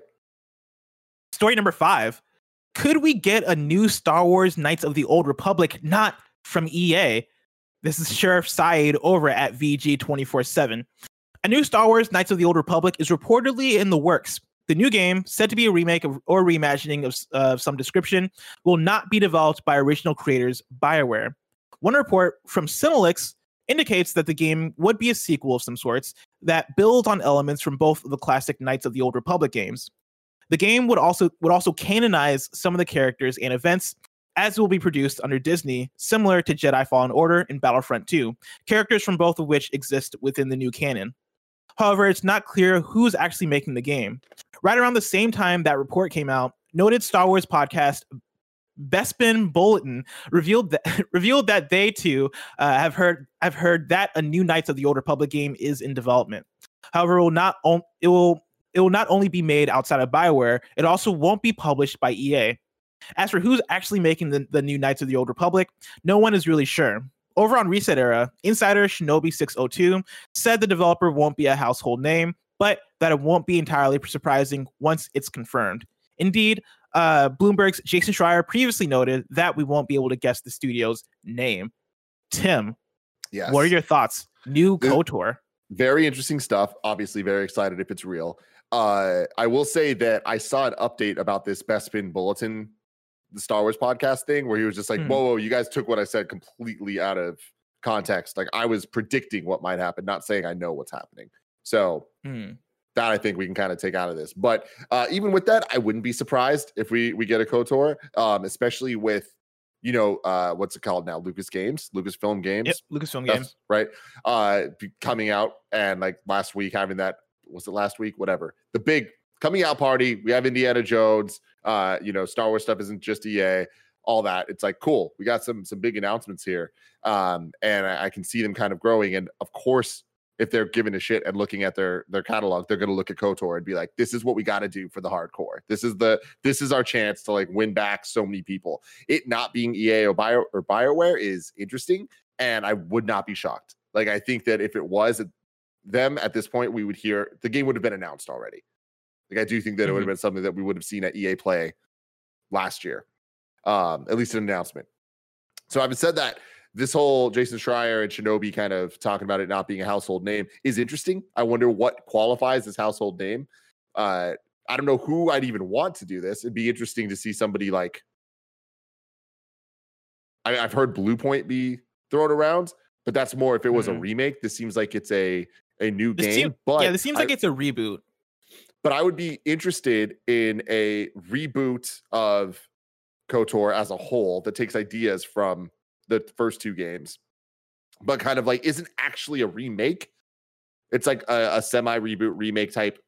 Story number 5. Could we get a new Star Wars Knights of the Old Republic, not from EA? This is Sheriff Saeed over at VG247. A new Star Wars Knights of the Old Republic is reportedly in the works. The new game, said to be a remake or reimagining of some description, will not be developed by original creators BioWare. One report from Cinelix indicates that the game would be a sequel of some sorts that builds on elements from both of the classic Knights of the Old Republic games. The game would also canonize some of the characters and events, as it will be produced under Disney, similar to Jedi Fallen Order and Battlefront 2, characters from both of which exist within the new canon. However, it's not clear who's actually making the game. Right around the same time that report came out, noted Star Wars podcast Bespin Bulletin revealed that they too have heard that a new Knights of the Old Republic game is in development. However, it will not only be made outside of BioWare, it also won't be published by EA. As for who's actually making the new Knights of the Old Republic, no one is really sure. Over on Reset Era, insider Shinobi602 said the developer won't be a household name, but that it won't be entirely surprising once it's confirmed. Indeed, Bloomberg's Jason Schreier previously noted that we won't be able to guess the studio's name. Tim, yes. What are your thoughts? New KOTOR. Very interesting stuff. Obviously, very excited if it's real. I will say that I saw an update about this Bespin Bulletin, the Star Wars podcast thing, where he was just like, whoa, you guys took what I said completely out of context. Like I was predicting what might happen, not saying I know what's happening. So that I think we can kind of take out of this. But even with that, I wouldn't be surprised if we get a KOTOR, especially with, what's it called now? Lucasfilm Games. Yep, Lucasfilm Games. Right. Coming out and like last week having that, was it last week? Whatever. The big coming out party. We have Indiana Jones. Star Wars stuff isn't just EA. All that. It's like cool. We got some big announcements here, and I can see them kind of growing. And of course, if they're giving a shit and looking at their catalog, they're going to look at KOTOR and be like, this is what we got to do for the hardcore. This is our chance to like win back so many people. It not being EA or BioWare is interesting, and I would not be shocked. Like, I think that if it was them at this point, we would hear the game would have been announced already. Like, I do think that it would have been something that we would have seen at EA Play last year, at least an announcement. So having said that, this whole Jason Schreier and Shinobi kind of talking about it not being a household name is interesting. I wonder what qualifies as household name. I don't know who I'd even want to do this. It'd be interesting to see somebody like, I've heard Bluepoint be thrown around, but that's more if it was a remake. This seems like it's a new game. This seems like it's a reboot. But I would be interested in a reboot of KOTOR as a whole that takes ideas from the first two games, but kind of like isn't actually a remake. It's like a semi reboot remake type.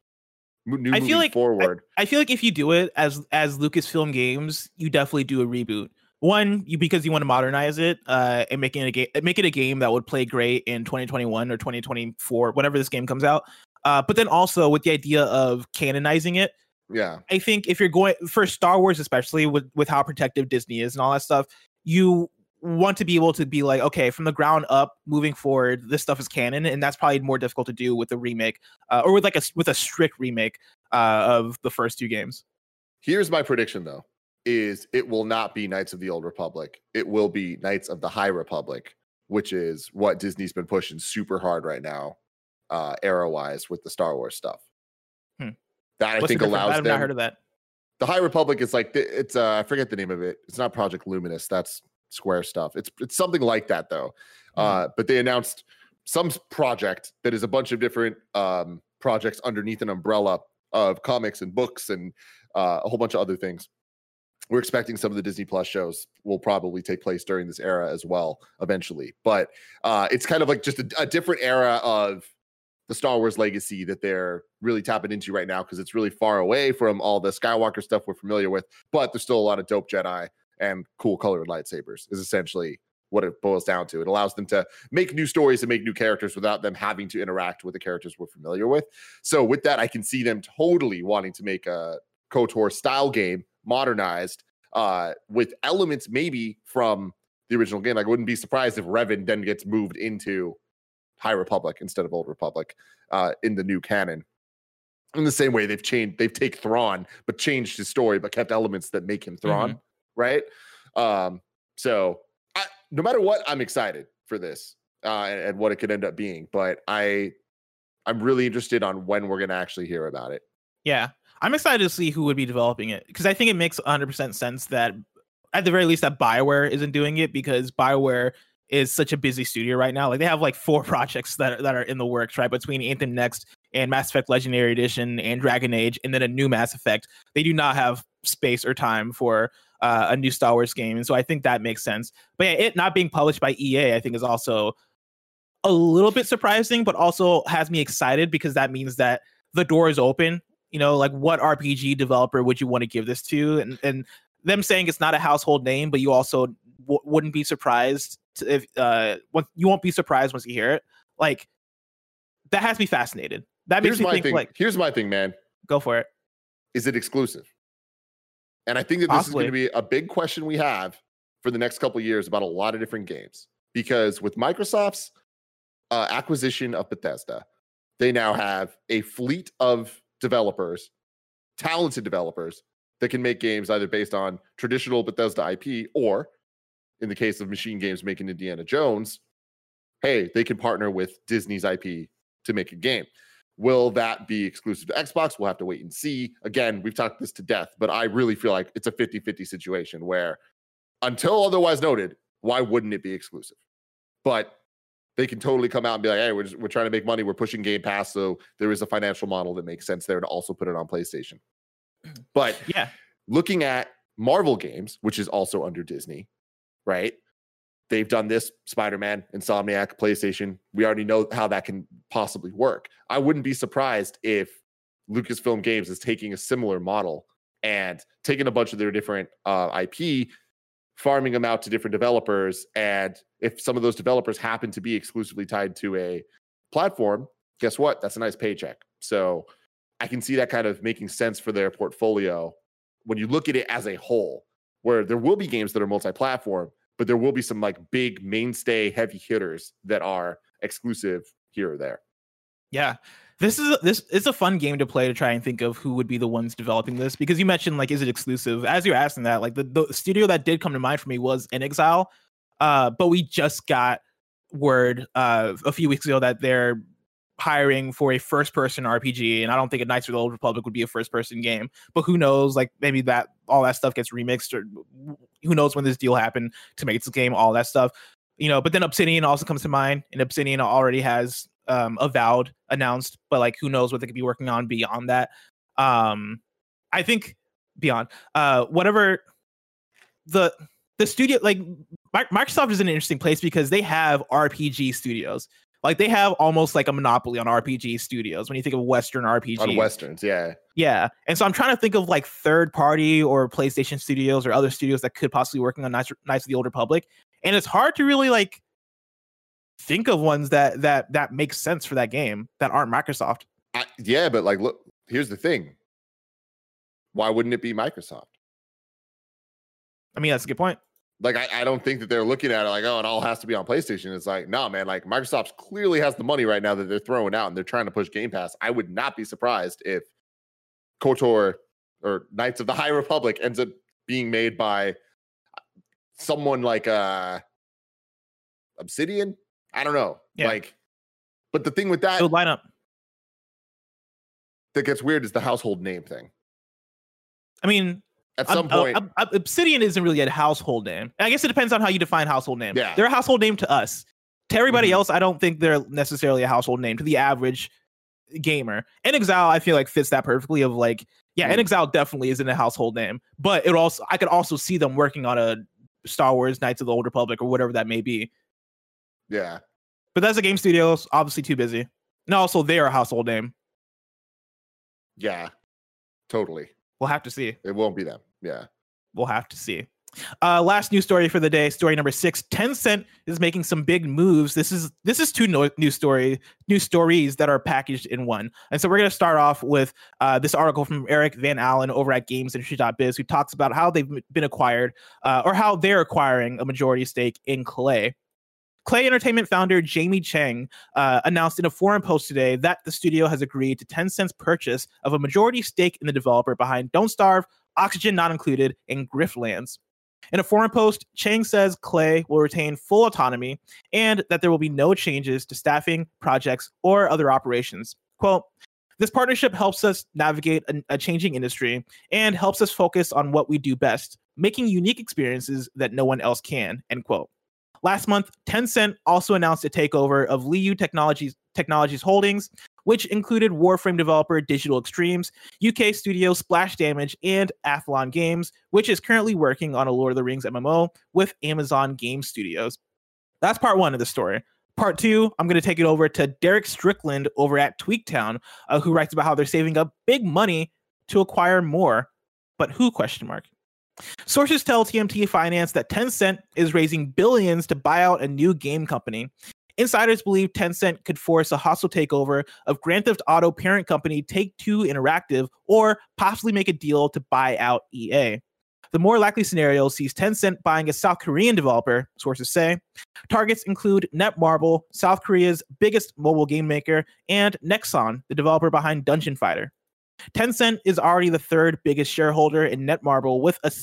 I feel like forward. I feel like if you do it as Lucasfilm Games, you definitely do a reboot. One, because you want to modernize it and make it a game that would play great in 2021 or 2024, whenever this game comes out. But then also with the idea of canonizing it. Yeah, I think if you're going for Star Wars, especially with how protective Disney is and all that stuff, you want to be able to be like, okay, from the ground up, moving forward, this stuff is canon, and that's probably more difficult to do with a remake or with a strict remake of the first two games. Here's my prediction, though, is it will not be Knights of the Old Republic. It will be Knights of the High Republic, which is what Disney's been pushing super hard right now, era-wise, with the Star Wars stuff. That I think allows them. I've not heard of that. The High Republic is like it's I forget the name of it. It's not Project Luminous. That's Square stuff. It's something like that though. But they announced some project that is a bunch of different projects underneath an umbrella of comics and books and a whole bunch of other things. We're expecting some of the Disney Plus shows will probably take place during this era as well eventually. But it's kind of like just a different era of the Star Wars legacy that they're really tapping into right now, because it's really far away from all the Skywalker stuff we're familiar with, but there's still a lot of dope Jedi and cool colored lightsabers is essentially what it boils down to. It allows them to make new stories and make new characters without them having to interact with the characters we're familiar with. So with that, I can see them totally wanting to make a KOTOR style game, modernized, with elements maybe from the original game. Like, I wouldn't be surprised if Revan then gets moved into High Republic instead of Old Republic in the new canon. In the same way they've taken Thrawn, but changed his story, but kept elements that make him Thrawn, right? So no matter what, I'm excited for this and what it could end up being. But I'm really interested on when we're going to actually hear about it. Yeah, I'm excited to see who would be developing it, because I think it makes 100% sense that at the very least that BioWare isn't doing it, because BioWare is such a busy studio right now. Like, they have like 4 projects that are in the works, right? Between Anthem Next and Mass Effect Legendary Edition and Dragon Age, and then a new Mass Effect. They do not have space or time for a new Star Wars game. And so I think that makes sense. But yeah, it not being published by EA, I think, is also a little bit surprising, but also has me excited, because that means that the door is open. You know, like, what RPG developer would you want to give this to? And them saying it's not a household name, but you also wouldn't be surprised if you won't be surprised once you hear it. Like, that has me fascinated. That makes me think, like, here's my thing, man. Go for it. Is it exclusive? And I think that this is going to be a big question we have for the next couple of years about a lot of different games, because with Microsoft's acquisition of Bethesda, they now have a fleet of developers, talented developers, that can make games either based on traditional Bethesda IP, or in the case of Machine Games making Indiana Jones, hey, they can partner with Disney's IP to make a game. Will that be exclusive to Xbox? We'll have to wait and see. Again, we've talked this to death, but I really feel like it's a 50-50 situation where, until otherwise noted, why wouldn't it be exclusive? But they can totally come out and be like, hey, we're trying to make money. We're pushing Game Pass, so there is a financial model that makes sense there to also put it on PlayStation. But yeah, looking at Marvel games, which is also under Disney, right? They've done this, Spider-Man, Insomniac, PlayStation. We already know how that can possibly work. I wouldn't be surprised if Lucasfilm Games is taking a similar model and taking a bunch of their different IP, farming them out to different developers. And if some of those developers happen to be exclusively tied to a platform, guess what? That's a nice paycheck. So I can see that kind of making sense for their portfolio when you look at it as a whole, where there will be games that are multi-platform, but there will be some like big mainstay heavy hitters that are exclusive here or there. Yeah. This is a fun game to play to try and think of who would be the ones developing this, because you mentioned like, is it exclusive? As you're asking that, like the studio that did come to mind for me was inXile, but we just got word a few weeks ago that they're hiring for a first-person RPG, and I don't think a Knights of the Old Republic would be a first-person game. But who knows? Like maybe that all that stuff gets remixed, or who knows when this deal happened to make this game, all that stuff. But then Obsidian also comes to mind, and Obsidian already has Avowed announced, but like who knows what they could be working on beyond that. I think beyond whatever the studio, like Microsoft is in an interesting place because they have RPG studios. Like they have almost like a monopoly on RPG studios when you think of Western RPGs. On Westerns, yeah. Yeah. And so I'm trying to think of like third party or PlayStation studios or other studios that could possibly be working on Knights of the Old Republic. And it's hard to really like think of ones that make sense for that game that aren't Microsoft. Yeah, but like, look, here's the thing. Why wouldn't it be Microsoft? I mean, that's a good point. Like, I don't think that they're looking at it like, oh, it all has to be on PlayStation. It's like, no, man, like Microsoft clearly has the money right now that they're throwing out and they're trying to push Game Pass. I would not be surprised if KOTOR or Knights of the High Republic ends up being made by someone like Obsidian. I don't know. Yeah. Like, but the thing with that lineup that gets weird is the household name thing. I mean, at some point, Obsidian isn't really a household name. I guess it depends on how you define household name. Yeah. They're a household name to us. To everybody else, I don't think they're necessarily a household name to the average gamer. inXile, I feel like fits that perfectly. Of like, yeah, inXile definitely isn't a household name, but I could also see them working on a Star Wars Knights of the Old Republic or whatever that may be. Yeah. But that's a game studio's obviously too busy. And also they're a household name. Yeah, totally. We'll have to see. It won't be them. Yeah. We'll have to see. Last news story for the day, story number 6. Tencent is making some big moves. This is two news stories that are packaged in one. And so we're going to start off with this article from Eric Van Allen over at GamesIndustry.biz, who talks about how they've been acquired or how they're acquiring a majority stake in Klei. Klei Entertainment founder Jamie Cheng announced in a forum post today that the studio has agreed to Tencent's purchase of a majority stake in the developer behind Don't Starve, Oxygen Not Included, and Griftlands. In a forum post, Cheng says Klei will retain full autonomy and that there will be no changes to staffing, projects, or other operations. Quote, "This partnership helps us navigate a changing industry and helps us focus on what we do best, making unique experiences that no one else can," end quote. Last month, Tencent also announced a takeover of Liu Technologies Holdings, which included Warframe developer Digital Extremes, UK studio Splash Damage, and Athlon Games, which is currently working on a Lord of the Rings MMO with Amazon Game Studios. That's part one of the story. Part two, I'm going to take it over to Derek Strickland over at Tweaktown, who writes about how they're saving up big money to acquire more. But who, question mark? Sources tell TMT Finance that Tencent is raising billions to buy out a new game company. Insiders believe Tencent could force a hostile takeover of Grand Theft Auto parent company Take-Two Interactive, or possibly make a deal to buy out EA. The more likely scenario sees Tencent buying a South Korean developer, sources say. Targets include Netmarble, South Korea's biggest mobile game maker, and Nexon, the developer behind Dungeon Fighter. Tencent is already the third biggest shareholder in Netmarble with a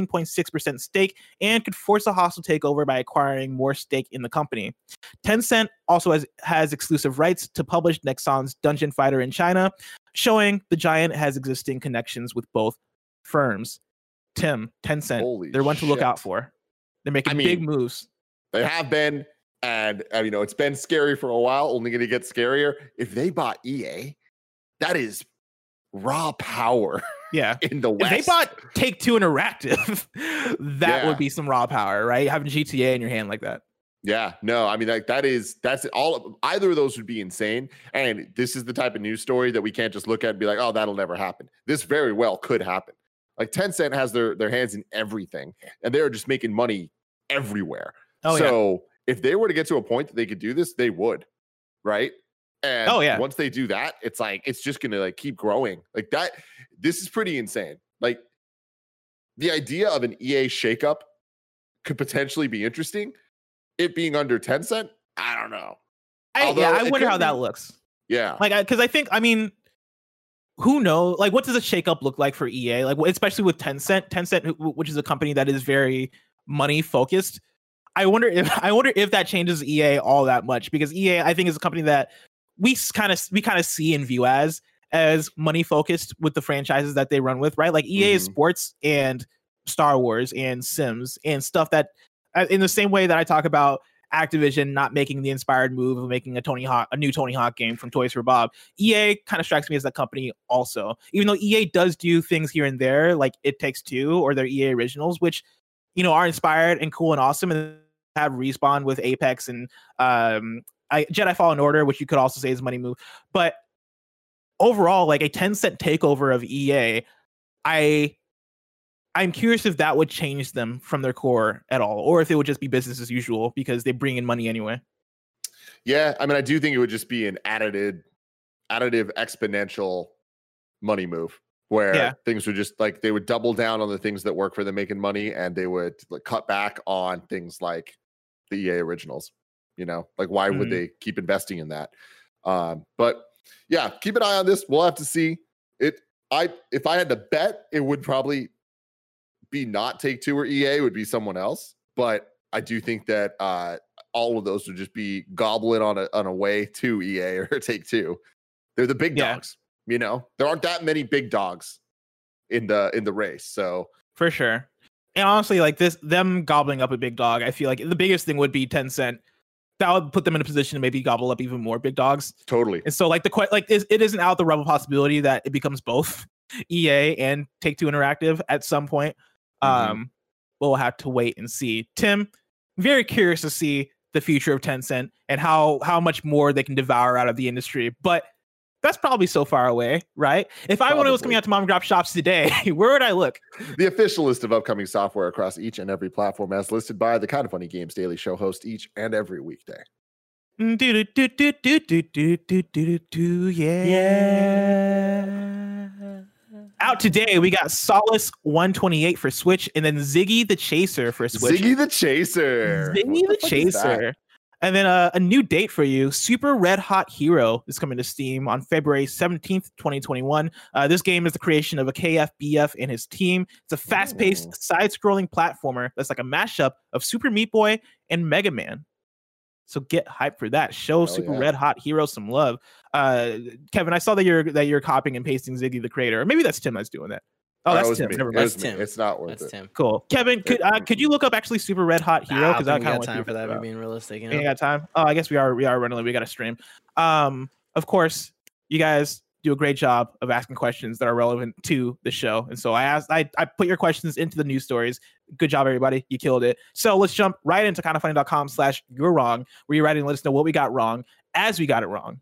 17.6% stake and could force a hostile takeover by acquiring more stake in the company. Tencent also has exclusive rights to publish Nexon's Dungeon Fighter in China, showing the giant has existing connections with both firms. Tim, Tencent, they're one to look out for. They're making big moves. They have been, and it's been scary for a while, only going to get scarier. If they bought EA, that is raw power. Yeah. In the West. If they bought Take-Two Interactive, that would be some raw power, right? Having GTA in your hand like that. Yeah, no, I mean, that's all. Either of those would be insane. And this is the type of news story that we can't just look at and be like, oh, that'll never happen. This very well could happen. Like Tencent has their hands in everything, and they're just making money everywhere. If they were to get to a point that they could do this, they would, right? And once they do that, it's like it's just gonna like keep growing like that. This is pretty insane. Like the idea of an EA shakeup could potentially be interesting. It being under Tencent, I don't know. I wonder how that looks. Yeah, like because I mean, who knows? Like, what does a shakeup look like for EA? Like, especially with Tencent, which is a company that is very money focused. I wonder if that changes EA all that much, because EA, I think, is a company that we kind of see and view as money focused with the franchises that they run with, right? Like EA is sports and Star Wars and Sims and stuff that, in the same way that I talk about Activision not making the inspired move of making a new Tony Hawk game from Toys for Bob, EA kind of strikes me as that company also. Even though EA does do things here and there, like It Takes Two or their EA originals, which, you know, are inspired and cool and awesome, and have Respawn with Apex and Jedi Fallen Order, which you could also say is a money move. But overall, like a Tencent takeover of EA, I'm curious if that would change them from their core at all, or if it would just be business as usual because they bring in money anyway. Yeah, I mean, I do think it would just be an additive exponential money move where things would just like they would double down on the things that work for them making money, and they would like cut back on things like the EA originals. You know, like why would they keep investing in that? But yeah, keep an eye on this. We'll have to see it. If I had to bet, it would probably be not Take-Two or EA, it would be someone else. But I do think that all of those would just be gobbling on a way to EA or Take-Two. They're the big dogs. You know, there aren't that many big dogs in the race. So for sure. And honestly, like them gobbling up a big dog, I feel like the biggest thing would be Tencent. That would put them in a position to maybe gobble up even more big dogs. Totally. And so, like it isn't out the realm of possibility that it becomes both EA and Take-Two Interactive at some point. We'll have to wait and see. Tim, very curious to see the future of Tencent and how much more they can devour out of the industry. But that's probably so far away, right? If I wanted what's coming out to mom and pop shops today, where would I look? The official list of upcoming software across each and every platform, as listed by the Kind of Funny Games Daily Show host each and every weekday. Out today, we got Solace 128 for Switch, and then Ziggy the Chaser for Switch. Ziggy the Chaser. And then a new date for you, Super Red Hot Hero is coming to Steam on February 17th, 2021. This game is the creation of a KFBF and his team. It's a fast-paced, side-scrolling platformer that's like a mashup of Super Meat Boy and Mega Man. So get hyped for that. Show Red Hot Hero some love. Kevin, I saw that you're copying and pasting Ziggy the Creator. Or maybe that's Tim that's doing that. Oh, that's Tim. Never mind. That's Tim. It's not worth it. Tim. Cool. Kevin, could you look up actually Super Red Hot Hero? Because I kind of time for that. We're being realistic. You know? You got time? Oh, I guess we are running late. We got to stream. Of course, you guys do a great job of asking questions that are relevant to the show, and so I put your questions into the news stories. Good job, everybody. You killed it. So let's jump right into kindoffunny.com/you're wrong, where you're writing and let us know what we got wrong as we got it wrong.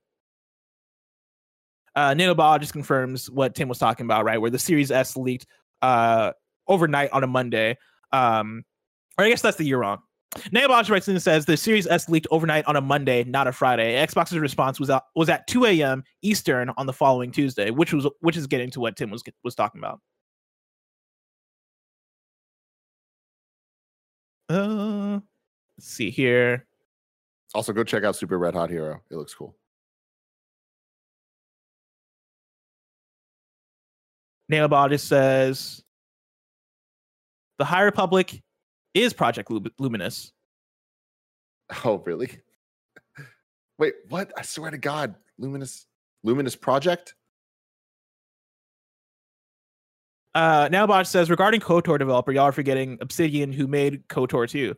Nanoball just confirms what Tim was talking about, right? Where the Series S leaked overnight on a Monday. Or I guess that's the year wrong. Nanoball writes in and says the Series S leaked overnight on a Monday, not a Friday. Xbox's response was at 2 a.m. Eastern on the following Tuesday, which is getting to what Tim was talking about. Let's see here. Also, go check out Super Red Hot Hero. It looks cool. Nailbot just says the High Republic is Project Luminous. Oh, really? Wait, what? I swear to God, Luminous Project? Nailbot says regarding KOTOR developer, y'all are forgetting Obsidian, who made KOTOR 2.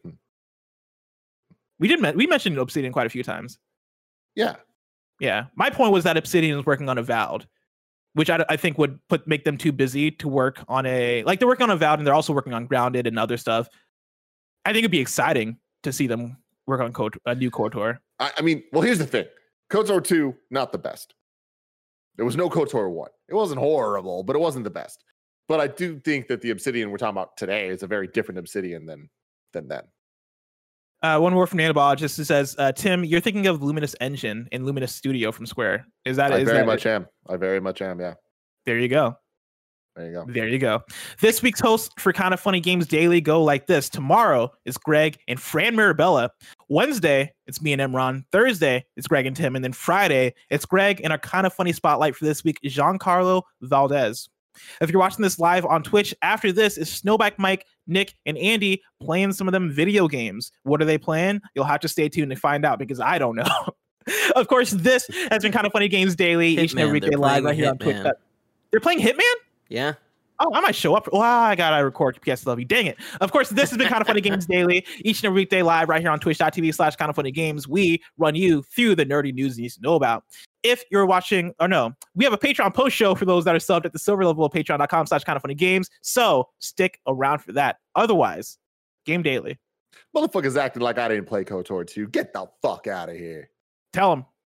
We mentioned Obsidian quite a few times. Yeah. My point was that Obsidian is working on Avowed, which I think would make them too busy to work on they're working on Avowed and they're also working on Grounded and other stuff. I think it'd be exciting to see them work on a new KOTOR. I mean, well, here's the thing. KOTOR 2, not the best. There was no KOTOR 1. It wasn't horrible, but it wasn't the best. But I do think that the Obsidian we're talking about today is a very different Obsidian than then. One more from Nanobologist who says, Tim, you're thinking of Luminous Engine and Luminous Studio from Square. Is that? I very much am. Yeah. There you go. There you go. This week's hosts for Kind of Funny Games Daily go like this. Tomorrow is Greg and Fran Mirabella. Wednesday, it's me and Imran. Thursday, it's Greg and Tim. And then Friday, it's Greg and our Kind of Funny Spotlight for this week, Giancarlo Valdez. If you're watching this live on Twitch, after this is Snowback Mike, Nick, and Andy playing some of them video games. What are they playing? You'll have to stay tuned and find out because I don't know. Of course, this has been Kind of Funny Games Daily, each and every day live right here on Twitch. They're playing Hitman? Yeah. Oh, I might show up. Well, I gotta record PSLV. Dang it. Of course, this has been Kind of Funny Games Daily, each and every weekday live right here on twitch.tv/kindoffunnygames. We run you through the nerdy news you need to know about. If you're watching, or no, we have a Patreon post show for those that are subbed at the silver level of patreon.com/kindoffunnygames. So stick around for that. Otherwise, Game Daily. Motherfuckers acting like I didn't play KOTOR 2. Get the fuck out of here. Tell them.